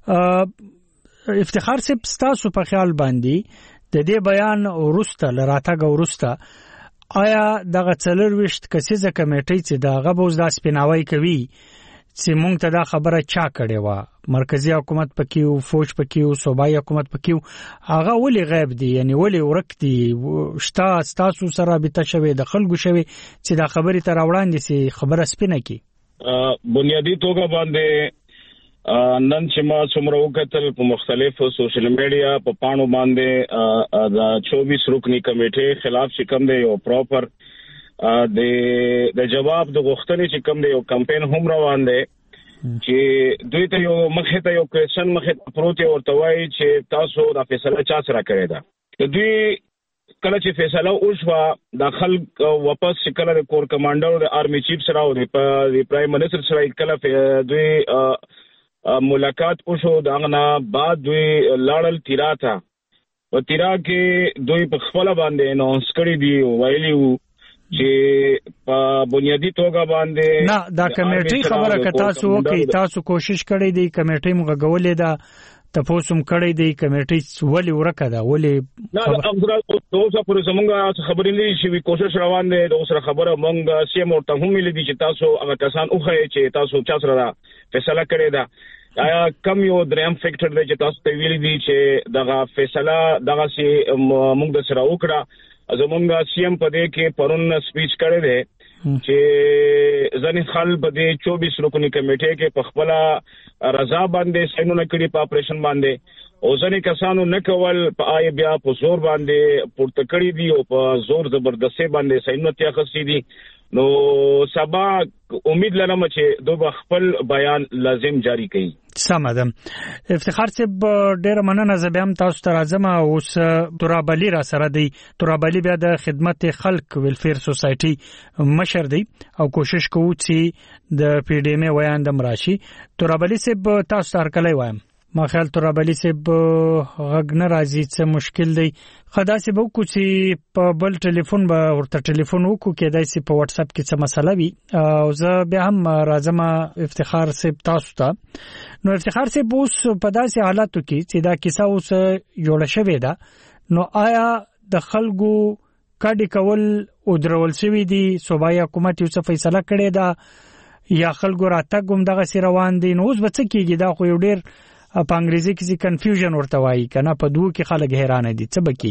افتخار سپ تاسو په خیال باندې د دې بیان ورسته لراتګ ورسته آیا دغه څلورويشت کسیزه کمیټې چې دغه بوز د سپیناوي کوي چې مونږ ته دا خبره چا کړې و مرکزی حکومت پکې او فوج پکې او صوبایي حکومت پکې هغه ولې غیب دي یعنی ولې ورک دي شتا تاسو سره به تشوي د خلکو شوي چې دا خبره تر وړاندې سي خبره سپینه کی بنیادی توګه باندې نن چې ما څومره وکتل په مختلفو سوشل میډیا په پاڼو باندې د چوبیس رکنی کمیټې خلاف چې کوم دی او پراپر د د جواب د غوښتنې چې کوم دی یو کمپاین هم روان دی چې دوی ته یو مخه ته یو کوېشن مخه پروت ورته وایي چې تاسو دا فیصله چا سره کړی دا دوی کله چې فیصله وشوه د خلک واپس کله د کور کمانډر د آرمي چیف سره او د پرایم منسٹر سره کله دوی ملاقات وشو داغه نه بعد دوی لاړل تیرا ته او تیرا کې دوی په خپل باندې اناونس کړی دی ویلی وو چې په بنیادی توګه باندې نه دا کمیټې خبره که تاسو وکړئ تاسو کوشش کړی دی کمیټې موږ غوولې ده تاسو هم کړی دی کمیټې ولې ورکه ده ولې نه افضل اوسه پر زمونږه خبرې لري چې کوشش روان دی اوسه خبره مونږ سیم ورته هم لیدي چې تاسو هغه کسان اوخه چې تاسو چا سره فیصله کړی ده آیا کم یو دریم فیکټر دی چې تاسو ته ویلي دي چې دغه فیصله دغه سي مونږ د سره وکړه زمونږ سیم په دې کې پرون سپیچ کړی دی چې ځنې خل په دې چوبیس رکنی کمیټې کې په خپل رضا باندې سینونه کړي په اپریشن باندې او ځنې کسانو نه کول په آی بیا په زور باندې پورته کړی دي او په زور زبردستي باندې سینونه تیاخسي دي نو سبا امید لرم چې دوی خپل بیان لازم جاری کړي. سم ده افتخار صاحب ډېر مننه زه به هم تاسو ته راځم اوس ترابلی را سره دی ترابلی بیا د خدمت خلک ویلفیر سوسایټي مشر دی او کوشش کوو چې د پی ډی ایم ویان د مراشي ترابلی صاحب تاسو تر کله وایم ما خیال ترابلی صاحب غږ نه راځي څه مشکل دی خدا سي بو کو چې په بل ټلیفون به ورته ټلیفون وکړو کېدای سي په واتس اپ کې څه مسله وي او زه به هم راځم افتخار صاحب تاسو ته نو افتخار صاحب اوس په داسې حالاتو کې چې دا کیسه اوس جوړه شوې ده نو آیا د خلکو کډی کول او درول شوی دي صوبایي حکومت یو څه فیصله کړې ده یا خلکو راتګ هم دغه سی روان دي نو اوس به څه کېږي دا خو یو ډېر په انګریزي کې کنفیوژن ورته وایي کنه په دوه کې خلک حیران دي څه بکی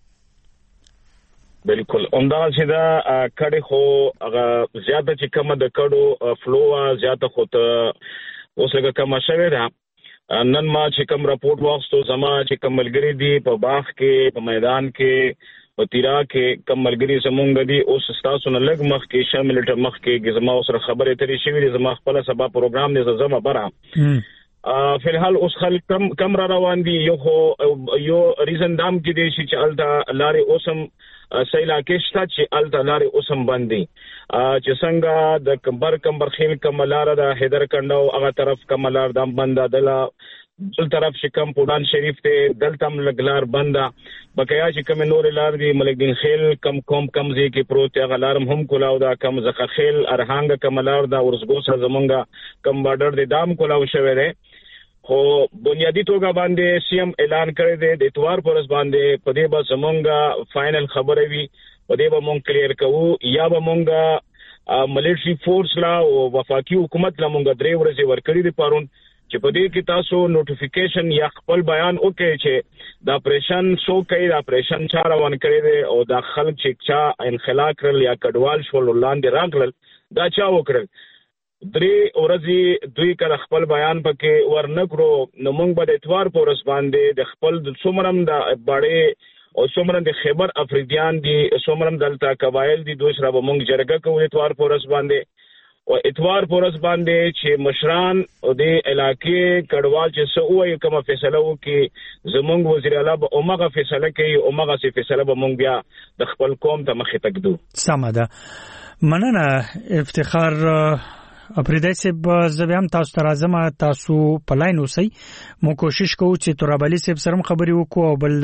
بالکل اوندا چې دا کډي خو هغه زیاته چې کومه د کډو فلو زیاته خو ته اوسګه کومه شوه دا نن ما چې کوم راپورټ واغستو زما چې کوملګری دي په باغ کې په میدان کې په تیرا کې کوملګری زمونږ دي اوس تاسو نه لګ مخ کې شامل ټ مخ کې زما سره خبرې ترې شوې دي زما خپل سبا پروګرام دي زما برا فی الحال اوس خلک کم کم را روان دي یو خو یو ریزن دام کې دي چې الدا لارې اوسم سیلا کې شته چې الدا لارې اوسم باندې چې څنګه د کمبر کمبر خیل کملار د حیدر کندو هغه طرف کملار دام بندا دلا بل طرف چې کم پودان شریف ته دلتم لګلار بندا بقیا چې کم نور لار دی ملک دین خیل کم کوم کم زی کې پروت غلارم هم کولاو دا کم زخه خیل ارهانګ کملار دا ورسګو سره زمونږه کم بارډر دی دام کولاو شوی دی خو بنیادی توګه باندې سی ام اعلان کړی دی د اتوار پر ورځ باندې په دې به زمونږه فائنل خبره وي په دې به مونږ کلیر کوو یا به مونږه ملیټری فورس لا او وفاقي حکومت لا مونږ درې ورځې ورکړي دي پرون چې په دې کې تاسو نوټیفیکیشن یا خپل بیان وکړي چې دا اپریشن شو کوي دا اپریشن چا روان کړی دی او دا خلک چې چا انخلا کړل یا کډوال شول لاندې راغلل دا چا وکړل درې ورځې دوی کله خپل بیان پکې ورنکړو نو موږ به د اتوار په ورځ باندې د خپل د څومرم د باړې او څومره د خیبر افریدیان دي څومرم دلته قبایل دي دوی سره به موږ جرګه کوو اتوار په ورځ باندې او اتوار پورس باندې چې مشران او د علاقې کډوال چې سو وایي کوم فیصله وکي زمونږ وزیر اعلی به اومغه فیصله کوي اومغه سي فیصله به مونږ بیا د خپل قوم ته مخې تکدو. سمه ده. مننه افتخار اپریدای سیب زبیم تاسو ته راځم. تاسو په لاین اوسئ. مو کوشش کوو چې ترابلی سیب سره خبرې وکړو او بل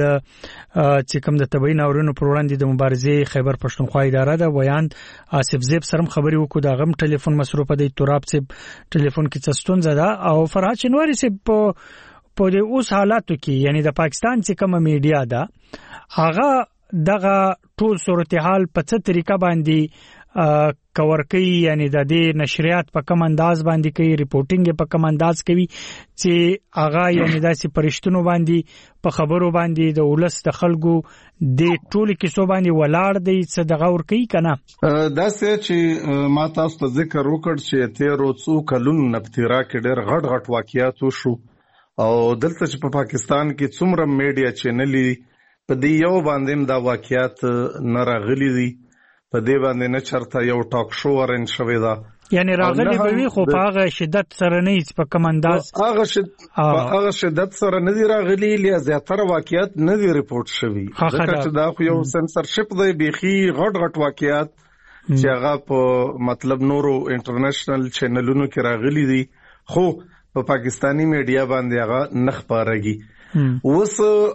چې کوم د تبعین اورونو پر وړاندې د مبارزې خیبر پښتونخوا اداره ده ویان آصف زیب سره خبرې وکړو. دا غم ټلیفون مصروف دی. تراب سیب ټلیفون کې څه ستونزه ده او فرحات شنواری سیب په د اوس حالاتو کې یعنی د پاکستان چې کوم میډیا ده هغه دغه ټول صورتحال په څه طریقه باندې کور کوي یعنی د دې نشریات په کوم انداز باندې کوي ریپورټینګ په کوم انداز کوي چې هغه یعنی داسې پرشتونو باندې په خبرو باندې د ولس د خلکو د ټول کیسو باندې ولاړ دی څه دغه ور کوي کنه. دا څه چې ما تاسو ته ذکر وکړ چې تیرو څو کلونو نپتیرا کې ډېر غټ غټ واقعیات وشو او دلته چې په پاکستان کې څومره میډیا چینلې په دې یو باندې دا واقعیات نه راغلي دي په دې باندې نه چرته یو ټاک شو ورن شوی دا یعنی راغلي به وي خو په هغه شدت سره نه هیڅ په کوم انداز هغه شدت په هغه شدت سره نه دی راغلي لیا زیاتره واقعیات نه دی ریپورت شوی ځکه چې دا خو یو سنسرشپ دی بيخي غټ غټ واقعیات چې هغه په مطلب نورو انټرنیشنل چینلونو کې راغلي دي خو په پاکستانی میډیا باندې هغه نه خبرېږي. اوس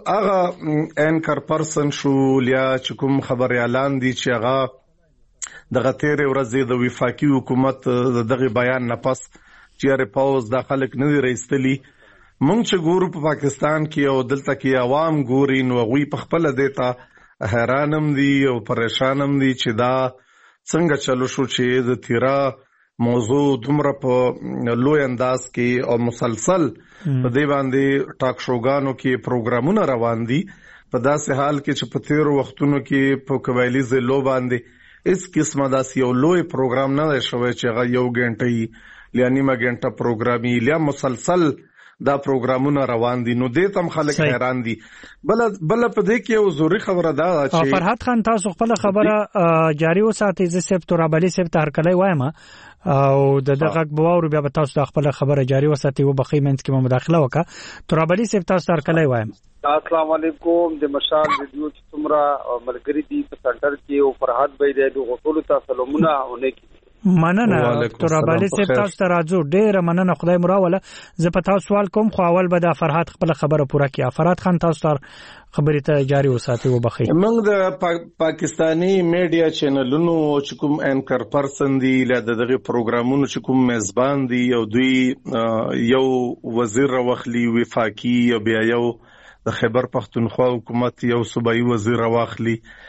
هغه انکر پرسن شو لیا چې کوم خبر اعلان دي چې هغه دغه تیرې ورځې د وفاقي حکومت دغه بیان نه پس چې ریپاوز د خلک نه رئیستلی مونږ چې ګورو په پاکستان کې او دلته کې عوام ګوري نو غوي په خپل دیتا حیرانم دي او پریشانم دي چې دا څنګه چلو شو چې د تیرا موضوع دومره په لوی انداز کې او مسلسل په دې باندې ټاک شوګانو کې پروګرامونه روان دي په داسې حال کې چې په تیرو وختونو کې په قبایلی ضلعو باندې اس قسمه داسې یو لوی پروګرام نه دی شوی چې هغه یو غنټه یا نیمه غنټه پروګرامي یا مسلسل دا پروګرامونه روان دي نو دې تم خلک حیران دي. بل بل په دې کې یو ضروري خبره ده چې فرحات خان تاسو خپل خبره جاری وساتئ. زه سپ ترابلی سپ ته هر کله وایم او د دغه بواور بیا به تاسو خپل خبره جاری وساتئ او بخې منځ کې مداخله وکړه. ترابلی سپ تاسو هر کله وایم. السلام علیکم د مشال ویډیو چې تمرا ملګری دي په سنټر کې او فرحات بھائی د غوښتلو تاسو سلامونه ونه کی مننه. ترابلی سپ تاسو ته راځو ډېر مننه خدای مراوله. زه په تاسو سوال کوم خو اول به د فرحات خپل خبره پوره کړي. فرحات خان تاسو تر خبرې ته جاری وساتئ او بخې. موږ د پا پاکستانی میډیا چینلونو چې کوم انکر پرسن دي له دغه پروګرامونو چې کوم میزبان دي او دوی یو وزیر راوخلی وفاقي او بیا یو د خیبر پښتونخوا حکومت یو صوبایي وزیر راوخلی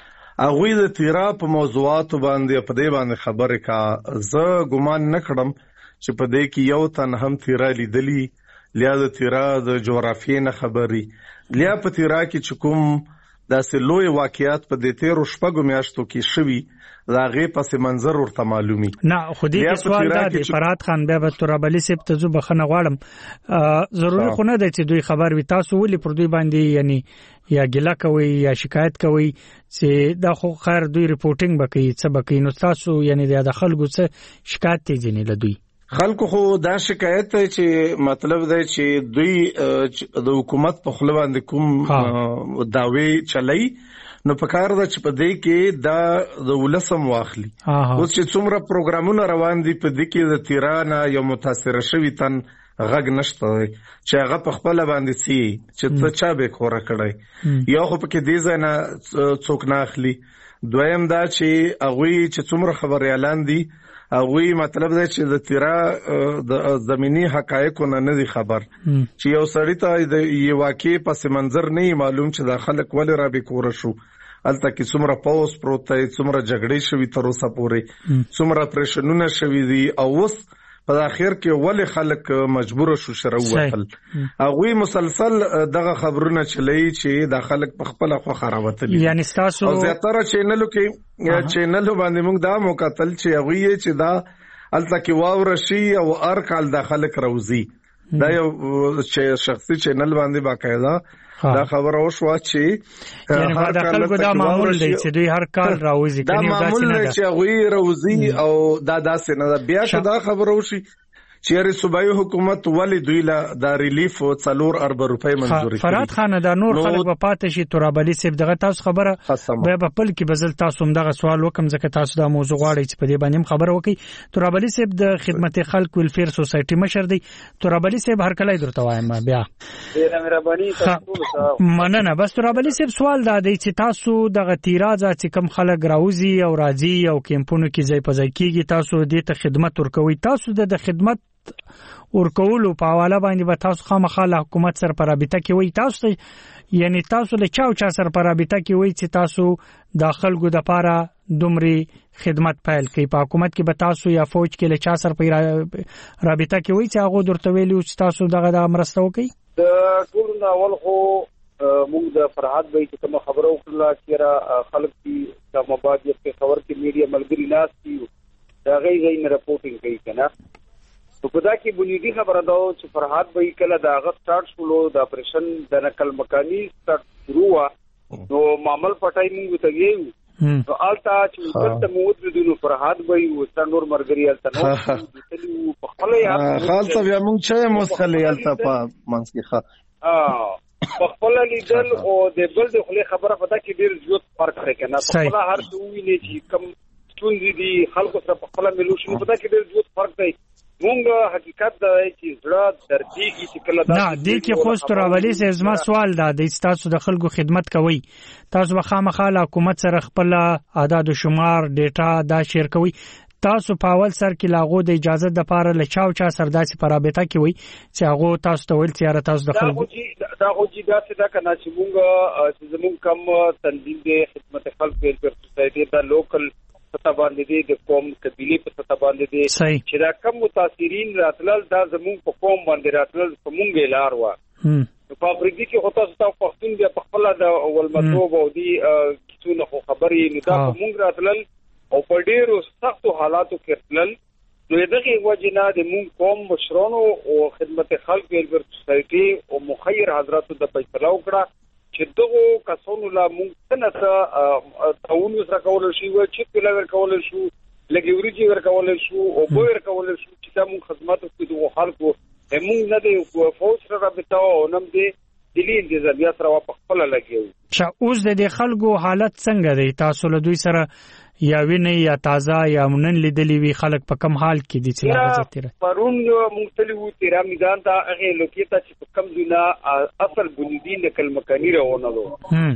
هغه د تیرا په موضوعات باندې په دې باندې خبره کا زه ګمان نه کړم چې په دې کې یو تن هم تیرا لیدلی لیا د تیرا د جغرافیې نه خبري لیا په تیرا کې چې کوم داسې لوی واقعیات په دې تیرو شپږو میاشتو کې شوي راغې پس منظر ورته معلومي نه خو دې سوال دا دی فرحات خان بیا به ترابلی سپ ته زو بخنه غواړم ضروري خو نه دی چې دوی خبر وي تاسو ولې پر دوی باندې یعنی یا ګیله کوي یا شکایت کوي چې دا خو خیر دوی ریپورټینګ بکې څه بکې نو تاسو یعنی د خلکو څه شکایت دي ځنې لدوی خلکو خو دا شکایت دی چې مطلب دی چې دوی د حکومت په خپل باندې کوم داوی چلای نو په کار دا چې په دې کې دا د ولسم واخلي اوس چې څومره پروګرامونه روان دي په دې کې د تیرانه یو متاثر شوی تن غږ نشته چې هغه په خپل باندې سي چې څه چا به خور کړی یو خو په کې دې ځنه څوک نه اخلي. دویم دا چې هغه چې څومره خبر اعلان دي هغه مطلب دا چې د تیرا د زمینی حقایقو نه نه دي خبر چې یو سړی ته د یو واقع پس منظر نه معلوم چې د خلک ولې را به کور شو الته کې څومره پاوس پروت دی څومره جګړې شوي تر اوسه پورې څومره پریشنونه شوي دي او اوس په اخر کې ولې خلک مجبور شو شرو وکړل هغه مسلسل دغه خبرونه چلی چې د خلک په خپل خو خراوتل یعنی تاسو او زیاتره چینلو کې چینلو باندې موږ دا مکتل چې هغه چې دا الته کې واور شي او ار کال د خلک روزي دا یو چې شخصي چینل باندې باقاعده دا خبر او شو چې هر کال دا معمول دی چې دوی هر کال راوځي کني دا معمول دی چې غوي روزي او دا داسې نه بیا چې دا خبر او شي چیرې صوبایي حکومت ولی دوی لا د ریلیف او څلور ارب روپۍ منزوري فراد خان دا نور خلک په پاتې شي ترابلی سیب دغه تاسو خبره به په پل کې بزل تاسو دغه سوال وکم ځکه تاسو دا موضوع غواړئ چې په دې باندې خبره وکړي ترابلی سیب د خدمت خلک ویلفیر سوسایټي مشر دی ترابلی سیب هر کله درته وایم بیا ډیره مهرباني تاسو مننه بس ترابلی سیب سوال دا دی چې تاسو دغه تیراز چې کم خلک راوځي او راځي او کیمپونو کې ځای په ځای کېږي تاسو دې ته خدمت ورکوي تاسو د خدمت ورکول په حواله باندې به تاسو خامخا له حکومت سره پر رابطه کې وي تاسو یعنی تاسو له چاو چا سره پر رابطه کې وي چې تاسو داخل ګو د پاره دومره خدمت پیل کوي په حکومت کې به تاسو یا فوج کې له چا سره پر رابطه کې وي چې هغه درته ویلو چې تاسو دغه د امرسته وکي د ټول اول خو موږ د فرحات به چې کوم خبرو کړل چې را خلک کی د مبادیت په خبر کې میډیا ملګری ناس کی دا غي غي نه رپورټینګ کوي کنه په دا کې بنیادی خبره دا چې فرحات به کله دا غت سٹارټ شولو د اپریشن د نقل مکانی سٹارټ شروع نو معامل پټای موږ ته یو نو آلتا چې وخت موږ د نو فرحات به یو ستنور مرګري الته نو په خپل یا خالص بیا موږ چې مسخلي الته په منځ کې ښه اه په خپل لیدل او د بل د خپل خبره پتا کې ډیر زیات فرق لري کنه په خپل هر څه ویني چې کم ستونزې دي خلکو سره په خپل ملوشي پتا کې ډیر زیات فرق دی مونږ حقیقت دا چې زړه درديږي چې کله دا نه دې کې خو ستراولي سه زما سوال دا د تاسو د خلکو خدمت کوي تاسو به خامخا حکومت سره خپل اعداد او شمار ډیټا دا شیر کوي تاسو په اول سر کې لاغو د اجازه د پاره لچاو چا سرداسي پر رابطه کوي چې هغه تاسو ته ویل چې تاسو د خلکو دا خو چې دا څه دا کنه چې مونږ چې زموږ کم تنظیم د خدمت خلک په سوسایټي دا لوکل سطح باندې دي د قوم قبيله په سطح باندې دي چې دا کم متاثرین راتلل دا زموږ په قوم باندې راتلل په مونږه لار و په افریقا کې هوتا ستاسو پښتون بیا په خپل د اول مطلب او دي کیسونه خو خبرې نه دا په مونږ راتلل او په ډیرو سختو حالاتو کې راتلل نو دغه وجنه د مونږ قوم مشرانو او خدمت خلک ویلفیر سوسایټي او مخیر حضراتو د فیصله وکړه چې دغه کسانو لا مونږ څنګه تعاون سره کول شي و چې کله ور کول شو لګي ورجی ور کول شو او به ور کول شو چې دا مونږ خدمات کوو خلکو مونږ نه دی فوج سره رابطه او نم دی دلی انتظامیه سره په خپل لګیو چې اوس د خلکو حالت څنګه دی تاسو له دوی سره یا ویني یا تازه یا مونن لیدلی وی خلک په کم حال کې دي چې لږه تیر پرون مختلفو تیرا میدان ته هغه لوکیتا چې کم دینا اصل بنیادی نقل مکانی روانه دو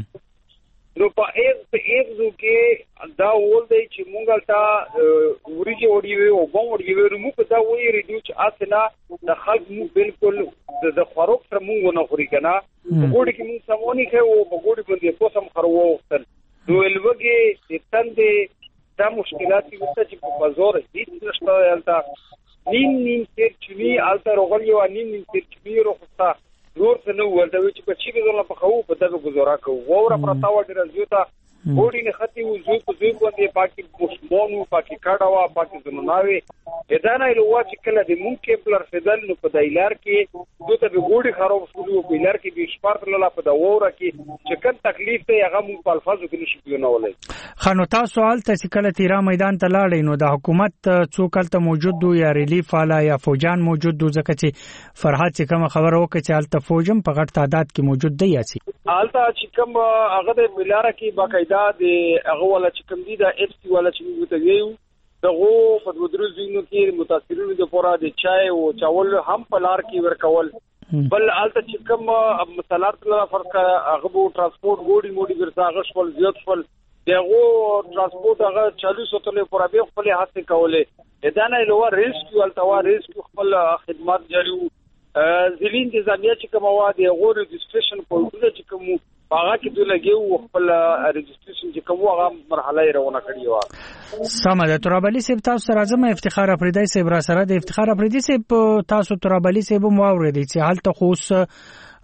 نو په ایز په ایز کې دا ول دی چې مونږ تا وريجي وړي وي او بم وړي وي نو په دا وی ریډیوچ اسنا د خلک مو بالکل د خروق سره مونږ نه خوري کنه وګوري کې مونږ سمونی کوي او وګوري باندې په سم خرو وختل نو الوګي د تندې دا مشکلات چې په بازار هیڅ نشته البته نیم نیم تیر چوي البته روغلی و نیم نیم تیر چوي روخته نور څه نو ولته چې په چی به په خو په دغه گزاره کوو وره پرتاو ډیر زیاته وړي نه ختی و زوی په زوی باندې پاکي مشمونو پاکي کاډاوا پاکي زموناوي اذا نه لو چې کله د مونږ کې پلر فدل نو په دایلار کې دوته به ګوډي خراب شول په دایلار کې به شپارت لاله په دا وره کې چې کله تکلیف ته هغه مونږ په الفاظو کې نشو پیونولای خنو تاسو سوال ته چې کله تیرا میدان ته لاړې نو د حکومت څوک ته موجود دو یا ریلیف والا یا فوجان موجود دو ځکه چې فرحات چې کوم خبر وکړي چې الته فوجم په غټ تعداد کې موجود دی یاسي الته چې کوم هغه د ملاره کې باقاعده د هغه ولا چې کوم دي د اف سی ولا چې موږ ته ویو دغه په ودرو زینو کې متاثرینو د پورا د چای او چاول هم په لار کې ورکول بل الته چې کوم مثالات لا فرق هغه بو ترانسپورت ګوډي موډي ورڅاغه شول زیات شول دغه ترانسپورت هغه چالو سوتلې پورا به خپل هڅه کوله اذا نه لو ریسکیو التوا ریسکیو خپل خدمات جاري ځلین انتظامیه چې کوم واده غو رجسټریشن کوډونه چې کوم هغه کې دوی لګیو خپل رجسټریشن چې کوم هغه مرحله یې روانه کړی و سمه ده ترابلی سیب تاسو سره زما افتخار افریدی سیب را سره د افتخار افریدی سیب تاسو ترابلی سیب مو اوریدي چې حالت خوص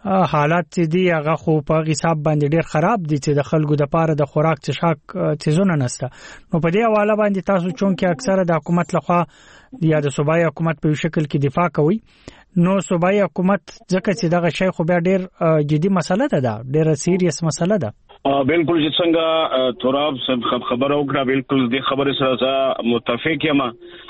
حالات چې دی هغه خو په حساب باندې ډیر خراب دي چې د خلکو د پاره د خوراک څښاک تیزونه نسته. نو په دې حواله باندې تاسو چون کې اکثره د حکومت لخوا یا د صوبایي حکومت په شکل کې دفاع کوي، نو صوبایي حکومت ځکه چې دغه شی خو بیا ډیر جدي مسله ده، ډیره سیریس مسله ده. بالکل چې څنګه تراب خبره وکړه، بالکل دې خبره سره متفق یم.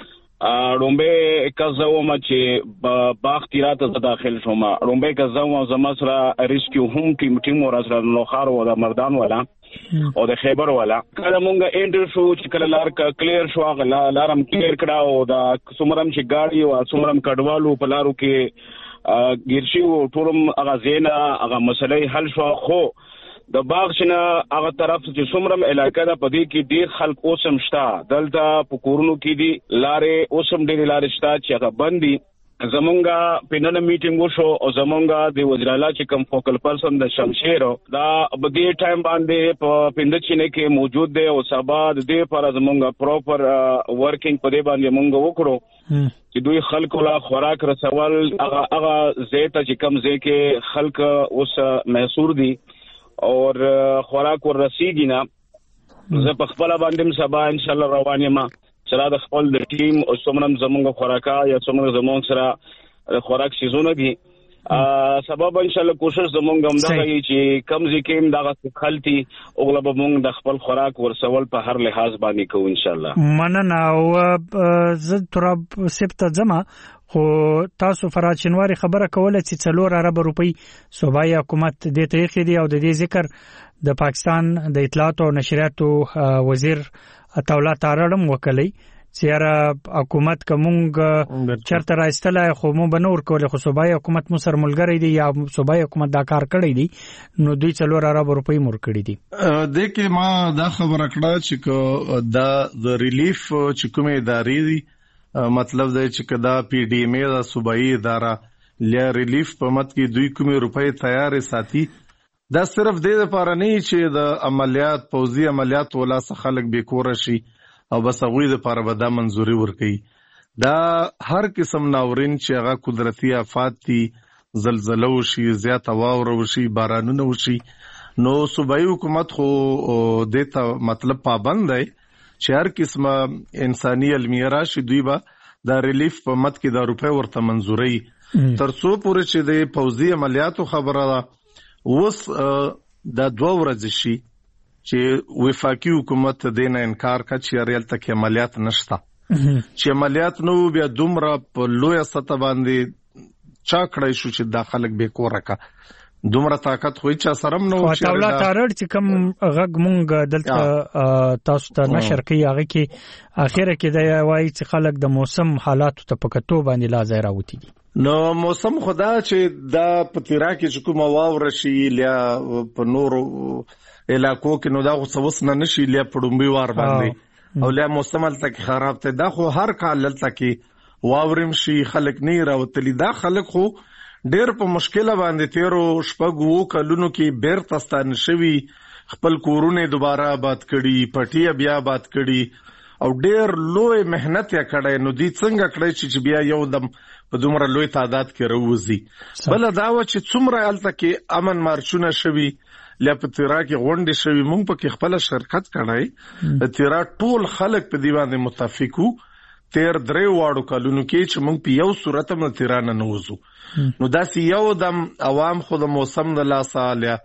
رومبه کزاوما چې باغ تیراته داخل شوم، رومبه کزاوما زما سره ریسکیو هم ټیم ټیم ورسره نوخار و د مردان ولا او د خیبر ولا کله مونږه انټر شو چې کله لار کلیر شو غلا لارم کلیر کړه او د سومرم چې گاډي او سومرم کډوالو په لارو کې ګیرشي او ټولم هغه زینا هغه مسلې حل شو. خو د باغ شنه هغه طرف چې سومرم علاقې ده په دې کې ډیر خلک اوسم شته، دلته په کورونو کې دي لارې اوسم ډیر لارې شته چې هغه بندي. زمونږه پیننه میټینګ وشو او زمونږه د وزیر اعلی چې کوم فوکل پرسن د شمشیر دا په دې ټایم باندې په پندچینه کې موجود دی او سبا د دې پر زمونږه پراپر ورکینګ په دې باندې مونږ وکړو چې دوی خلکو لا خوراک رسول هغه هغه زیته چې کم زی کې خلک اوس محصور دي اور خوراک ور رسیدي نه. زه په خپل باندې سبا ان شاء الله روان یم چې د خپل د ټیم او څومره زمونږ خوراکا یا څومره زمونږ سره خوراک سيزونه دي سبب ان شاء الله کوشش زمونږ هم دا کوي چې کم ځکه دغه خلتي اوغلب مونږ د خپل خوراک ورسول په هر لحاظ باندې کوو ان شاء الله. مننه. او زه تراب سپت جمع خو تاسو فراد شنواری خبره کوله چې څلور ارب روپی صوبایي حکومت د تاریخ دی او د دې ذکر د پاکستان د اطلاعات او نشریاتو وزیر عطاءالله تارړم وکړي چې را حکومت کومګ چرته راستله خو مو بنور کوله خو صوبایي حکومت مو سر ملګری دی یا صوبایي حکومت دا کار کړی دی نو دوی څلور ارب روپی مور کړی دی. د کې ما دا خبره کړه چې دا د ریلیف چې کومه ادارې دي مطلب دا چې کدا پی ډی ایم ای دا صوبایي اداره لیا ریلیف په مت کې دوی کومه روپۍ تیار ساتي. دا صرف د لپاره نه چې د عملیات پوزي عملیات ولا خلک به کور شي او بس هغه د لپاره به دا منزوري ورکړي. دا هر قسم ناورین چې هغه قدرتي آفات دي، زلزلہ وشي، زیات واور وشي، بارانونه وشي، نو صوبایي حکومت خو دته مطلب پابند دی چې هر قسمه انساني المیرا شي دوی به دا ریلیف په مت کې دا روپۍ ورته منزوري ترڅو پورې چې د پوزي عملیاتو خبره ده. اوس دا دوه ورځې شي چې وفاقي حکومت دینه انکار کا چې ریال تک عملیات نشته، چې عملیات نو بیا دومره په لوی سطح باندې چا کړی شو چې داخلك به کورکا دومره طاقت خو چې سرم نو چې الله تعالی چې کوم غږ مونږ دلته تاسو ته نشر کوي هغه کې اخیره کې دا وایي چې خلک د موسم حالاتو ته پکتو باندې لا ځای راوتی دي. نو موسم خدا چې دا پتیرا کې چې کوم واور شي لیا په نور علاقو کې نو دا خو سوس نه نشي لیا پړمبي وار باندې او لیا موسم تل خراب ته دا خو هر کال تل کې واورم شي خلک نه راوتلی. دا خلک خو ډېر په مشکله باندې تیرو شپږو کلونو کې بیرته ستانه شوي، خپل کورونه دوباره آباد کړي، پټي بیا آباد کړي او ډېر لوی مهنت یې کړی. نو دوی څنګه کړی چې بیا یو دم په دومره لوی تعداد کې راوځي. بل دا و چې څومره هلته کې امن مارچونه شوي، لیا په تیرا کې غونډې شوي، مونږ پکې خپل شرکت کړی. د تیرا ټول خلک په دې باندې متفق وو تیر درې واړو کلونو کې چې مونږ په یو صورت هم تیرا نه نوځو. نو داسې یو دم عوام خو د موسم د لاسه لیا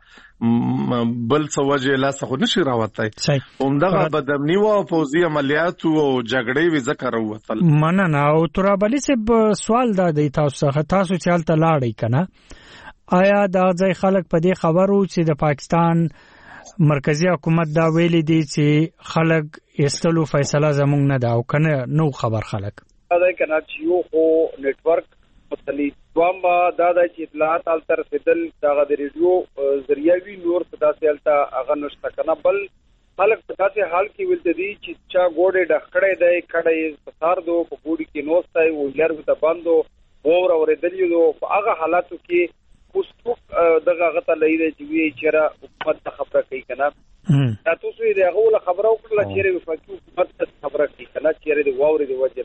بل څه وجه لاسه خو نشي راوتای، همدغه بدامني و پوزي عملیات او جګړې وی ذکر وتل. مننه. او ترابلی سب سوال دا دی تاسو څخه، تاسو چالت لاړی کنه آیا دا ځای خلک په دې خبرو چې د پاکستان مرکزی حکومت دا ویلي دي چې خلک استلو فیصله زمونږ نه دا او کنه نو خبر خلک دا کنه چې یو خو نتورک متلی دوام دا د اطلاعات ال تر فدل دا د ریډیو ذریعہ وی نور صدا سیلتا اغه نشته کنه بل خلک په تاسو حال کې ول دي چې چا ګوډه ډخړې دی کړې سار دو په ګوډي کې نوستای او لر ته باندو اور اور دلیو په هغه حالاتو کې اوس دغه غته لید چې وی چیرې حکومت خبره کوي کنه تاسو یې دغه خبره وکړه چې وفاقي حکومت خبره کوي کنه چې د واوري د وجنه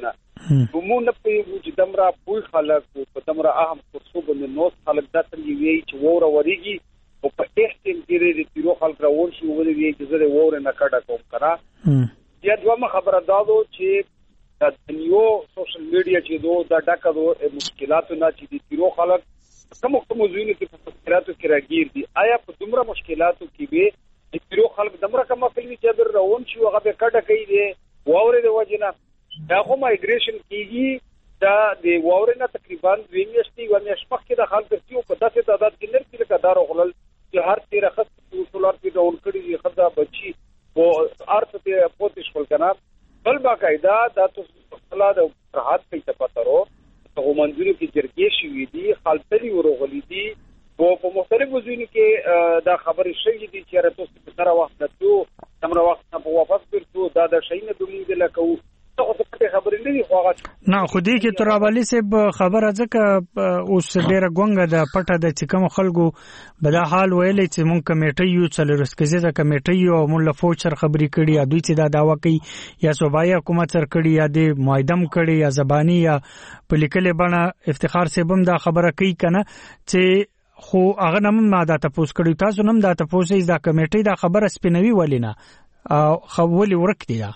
کومو نه په چې دمرا پوي خلک په دمرا اهم فرصو باندې نو خلک دا تل وی چې وره وريږي او په احتمال کې د تیرو خلک راول شي ولې وی چې زره وره نه کډه کوم کرا یا دوه خبره دادو چې د دنیو سوشل میډیا چې دوه د ډاکو مشکلاتو نه چې د تیرو خلک کوم کوم ځینې کې په مشکلاتو کې راګیر دي آیا په دومره مشکلاتو کې به د تیرو خلک دمره کومه فلمي چې در روان شي هغه به کډه کوي دی وره د وجنه دا خو مایګریشن کیږي دا د وره نه تقریبا دوه میاشتې و میاشت مخکې د خلک چې په داسې تعداد کې نر کې لکه دار غلل چې هر تیر خط ټولار کې ډول کړي خدا بچي او ارث ته پوتش خپل کنه بل باقاعده دا تاسو خلا د راحت په تپاترو هغه منځونو کې جرګې شوې دي خالتلي ورغلي دي او په مختلفو ځینو کې دا خبرې شوې دي چې راته په سره وخت نتو تمره وخت په واپس ورته دا د شي نه دومره د لکو ته څه خبرې نه دي خو نه خو دې کې ترابلی سب خبره ځکه اوس ډیره ګونګه د پټه د چکم خلکو بل حال ویلې چې مونږ کمیټي یو څلور سکزه د کمیټي یو مونږ له فوچر خبرې کړي یا دوی چې دا داوا کوي یا صوبایي حکومت سره کړي یا د معاهدم کړي یا زبانی یا په لیکلې بڼه افتخار سبم دا خبره کوي کنه چې خو هغه نم ما دا تاسو کړی تاسو نم دا تاسو یې دا کمیټي دا خبره سپینوي ولینا او خولي ورک دی دا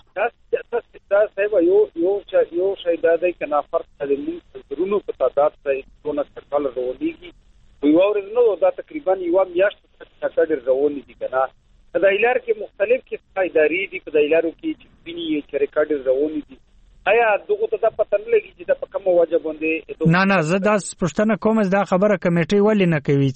دا صاحب یو یو یو شای دا دی کنا فرق د موږ درونو په تعداد ته څونه څکل وروړيږي یو ورځ نو دا تقریبا یو میاشت څخه ډېر دي کنا دا ایلار کې مختلف کې اداري دي په ایلارو کې چې بني چې ریکارډ رواني دي آیا دغه ته پته نه لګي چې دا په کومه وجه باندې نه نه زه دا پښتنه کوم دا خبره کمیټي ولې نه کوي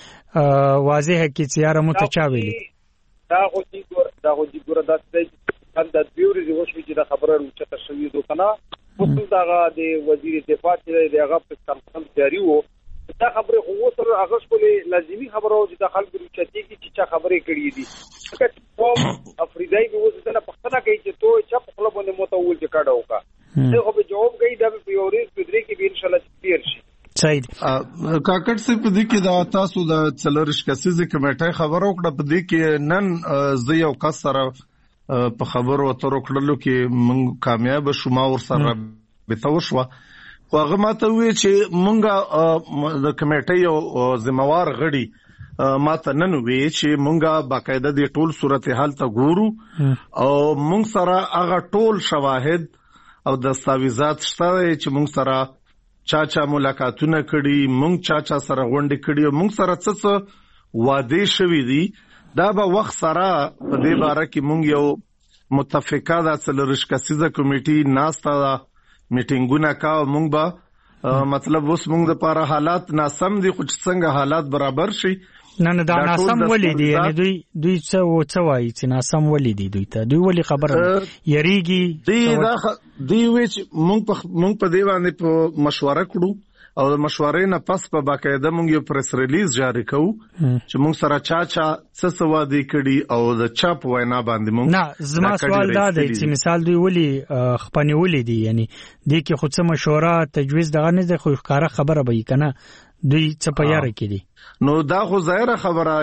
چې واضح کی چې یاره متچاوي دا خو چې ګور دا خو چې ګور دا څه د بیوري د وشوي چې دا خبره روچته شوې ده کنه خصوص دا د وزیر دفاع چې د هغه په کانفرنس جاری وو دا خبره خو سره هغه شولې لازمي خبره او چې د خلکو روچتي کې چې خبرې کړې دي چې کوم افریدای به وځي نه پښتنه کوي چې تو چې په خپل باندې متول چې کاډه وکا ته خو به جواب کوي دا په یوري په درې کې به ان شاء الله تیر شي صحیح کاکټ څه په دې کې دا تاسو د څلورش کسيزه کمیټه خبرو کړه په دې کې نن زه یو کس سره په خبرو اترو کړلو کې موږ کامیاب شوم او سره به توشوا خو هغه ماته وی چې موږ د کمیټې یو ذمہوار غړي ماته نن وی چې موږ باقاعده د ټول صورتحال ته ګورو او موږ سره هغه ټول شواهد او دستاویزات شته چې موږ سره چا چا ملاقاتونه کړي موږ چا چا سره غونډې کړي او موږ سره څه وعده شوي دي دا به وخت سره په دې باره کې موږ یو متفقه د څلورش کسیزه کمیټې ناستا میټینګونه کا موږ به مطلب اوس موږ د لپاره حالات ناسم دي خو څنګه حالات برابر شي نه نه دا ناسم ولې دي یعنی دوی دوی څه و څه وایي چې ناسم ولې دي دوی ته دوی ولې خبره یریږي دی دا دی وچ موږ په موږ په دی باندې په مشوره کړو او د مشورې نه پس په باقاعده موږ یو پریس ریلیز جاری کوو چې موږ سره چا چا څه څه وادي کړي او د چا په وینا باندې موږ نه زما سوال دا دی چې مثال دوی ولي خپنی ولي دي یعنی د کې خو څه مشوره تجویز دغه نه دی خو ښکارا خبره به کنه دوی څه په یاره کې دي نو دا خو ظاهره خبره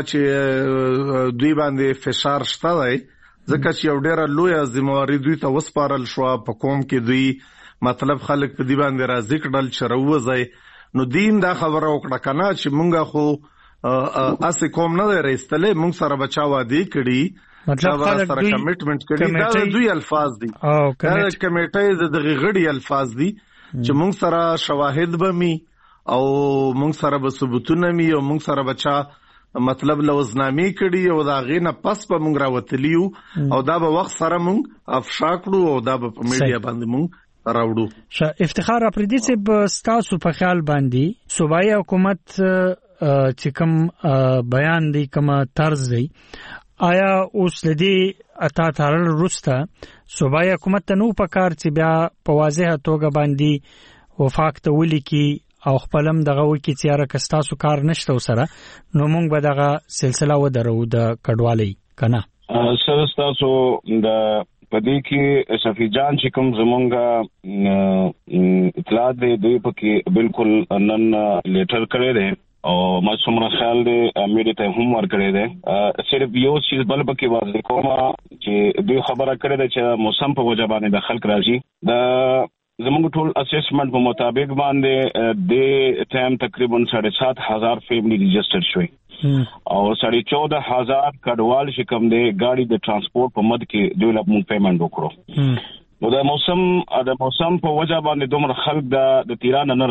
چې دوی باندې فشار شته دی ځکه چې یو ډیره لوی ذمہواری دوی ته وسپارل شو په قوم کې دوی مطلب خلک په دی باندې راځي کډل چروځي نو دین دا خبره وکړه کنه چې مونږه خو اسه کوم نه راستلې مونږ سره بچاو دي کړي مطلب خلک دوی کمیټمنټ کړي دا دوی الفاظ دي دا کمیټې د غړي الفاظ دي چې مونږ سره شواهد به می او مونږ سره به ثبوتونه می او مونږ سره بچا مطلب لوزنامي کړي او دا غینه پس په مونږ راوتلیو او دا به وخت سره مونږ افشا کړو او دا په میډیا باندې مونږ راوړو ش افتخار اپریدي چې ستاسو په خیال باندې صوبایي حکومت چې کوم بیان دی کوم طرز دی آیا اوس لدی اتا تارل روستا صوبایي حکومت ته نو پکار چې بیا په واضحه توګه باندې وفاق ته ولي کی او خپلم دغه وکی چې را کستاسو کار نشته وسره نو موږ به دغه سلسله و درو د کډوالۍ کنه سره تاسو د پدې کې شفیع جان چې کوم زمونږه اطلاع دی دوی پکې بالکل نن لیټر کړی دی او ما څومره خیال دی امیر ته هم ور کړی دی صرف یو چیز بل پکې واضح کوم چې دوی خبره کړې ده چې موسم په وجه باندې د خلک راځي د زموږ ټول اسسمنت په مطابق باندې د ټایم تقریبا ساڑھے سات هزار فیملی رجسٹر شوي او ساڑھے چودہ هزار کډوال چې کوم دی گاڑی د ترانسپورت په مد کې دوی له موږ پیمنټ وکړو. نو د موسم د موسم په وجه باندې دومره خلک د تیران نه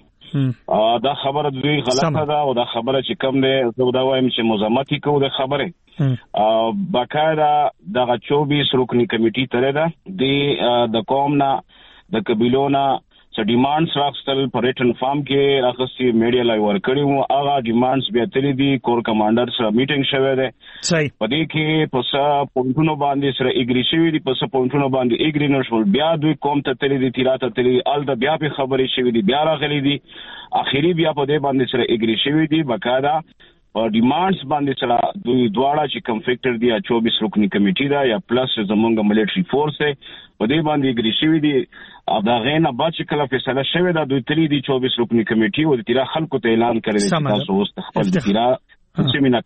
راځي. دا خبره دوی غلطه ده او دا خبره چې کوم دی زه دا وایم چې مزامتي کوو د خبره باقاعده دغه چوبیس رکنی کمیټي ترې ده د قوم نه د قبیلو نه څه ډیمانډز راغستل په ریټن فارم کې راغستي میډیا لای ورکړي وو. هغه ډیمانډز بیا تللی دي کور کمانډر سره میټینګ شوی دی. صحیح په دې کې په څه پوینټونو باندې سره اګری شوی دي په څه پوینټونو باندې اګری نه شول. بیا دوی قوم ته تللی دي تیرا ته تللی ال د بیا په خبرې شوی دي بیا راغلي دي اخیری بیا په دې باندې سره اګری شوی دي باقاعده او ډیمانډز باندې سره دوی دواړه چې کم فیکټر دی چوبیس رکنی کمیټي دا یا پلس زمونږ ملټری فورس دی په دې باندې اګری شوی دي. او دا غینه بعد چې کله فیصله شوی دا دوی تللی دي چوبیس رکنی کمیټي او د تیرا خلکو ته اعلان کړی دی تاسو اوس خپل تیرا سیمینار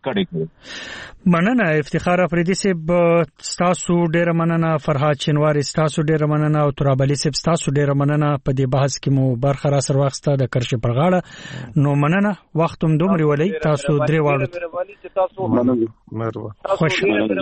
کړی. مننه افتخار افریدي صاحب تاسو ډیره مننه. فرهاد شینواری تاسو ډیره مننه او تراب علي صاحب تاسو ډیره مننه. په دې بحث کې مو برخه را سره واخسته د کرشي پر غاړه. نو مننه وخت هم دومره ولې تاسو درې واړو مننه خوش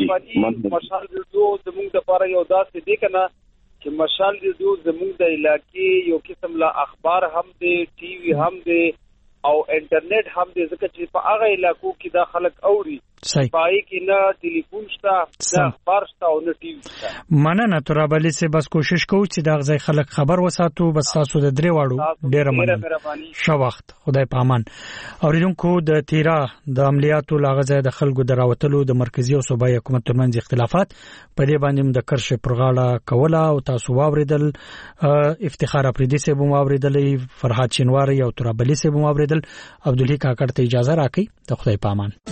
مشال ریډیو زموږ د لپاره یو داسې دی کنه چې مشال ریډیو زموږ د علاقې یو قسم لا اخبار هم دی ټي وي هم دی او انټرنیټ هم دې ځکه چې په هغه علاقو کې دا خلک اوري پای کې نه ټلیفون شته نه اخبار شته او نه ټي وي شته. مننه تراب علي صاحب بس کوشش کوو چې دا غځي خلک خبر وساتو. بس تاسو د درې واړو ډیره مننه شو وخت خدای په امان. اوریدونکو د تیرا د عملیاتو لاغځي د خلکو دراوتلو د مرکزی او صوبایي حکومت ترمنځ اختلافات په دې باندې د کرش پر غاړه کوله او تاسو واوریدل. افتخار افریدي صاحب واوریدل فرهاد شینواری او تراب علي صاحب واوریدل. عبدالحی کاکړ ته اجازه راکړئ د خدای په امان.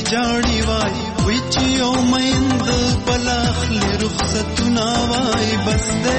جاړي وای وی چې او مېند بلاخ له رخصتونه وای بس دې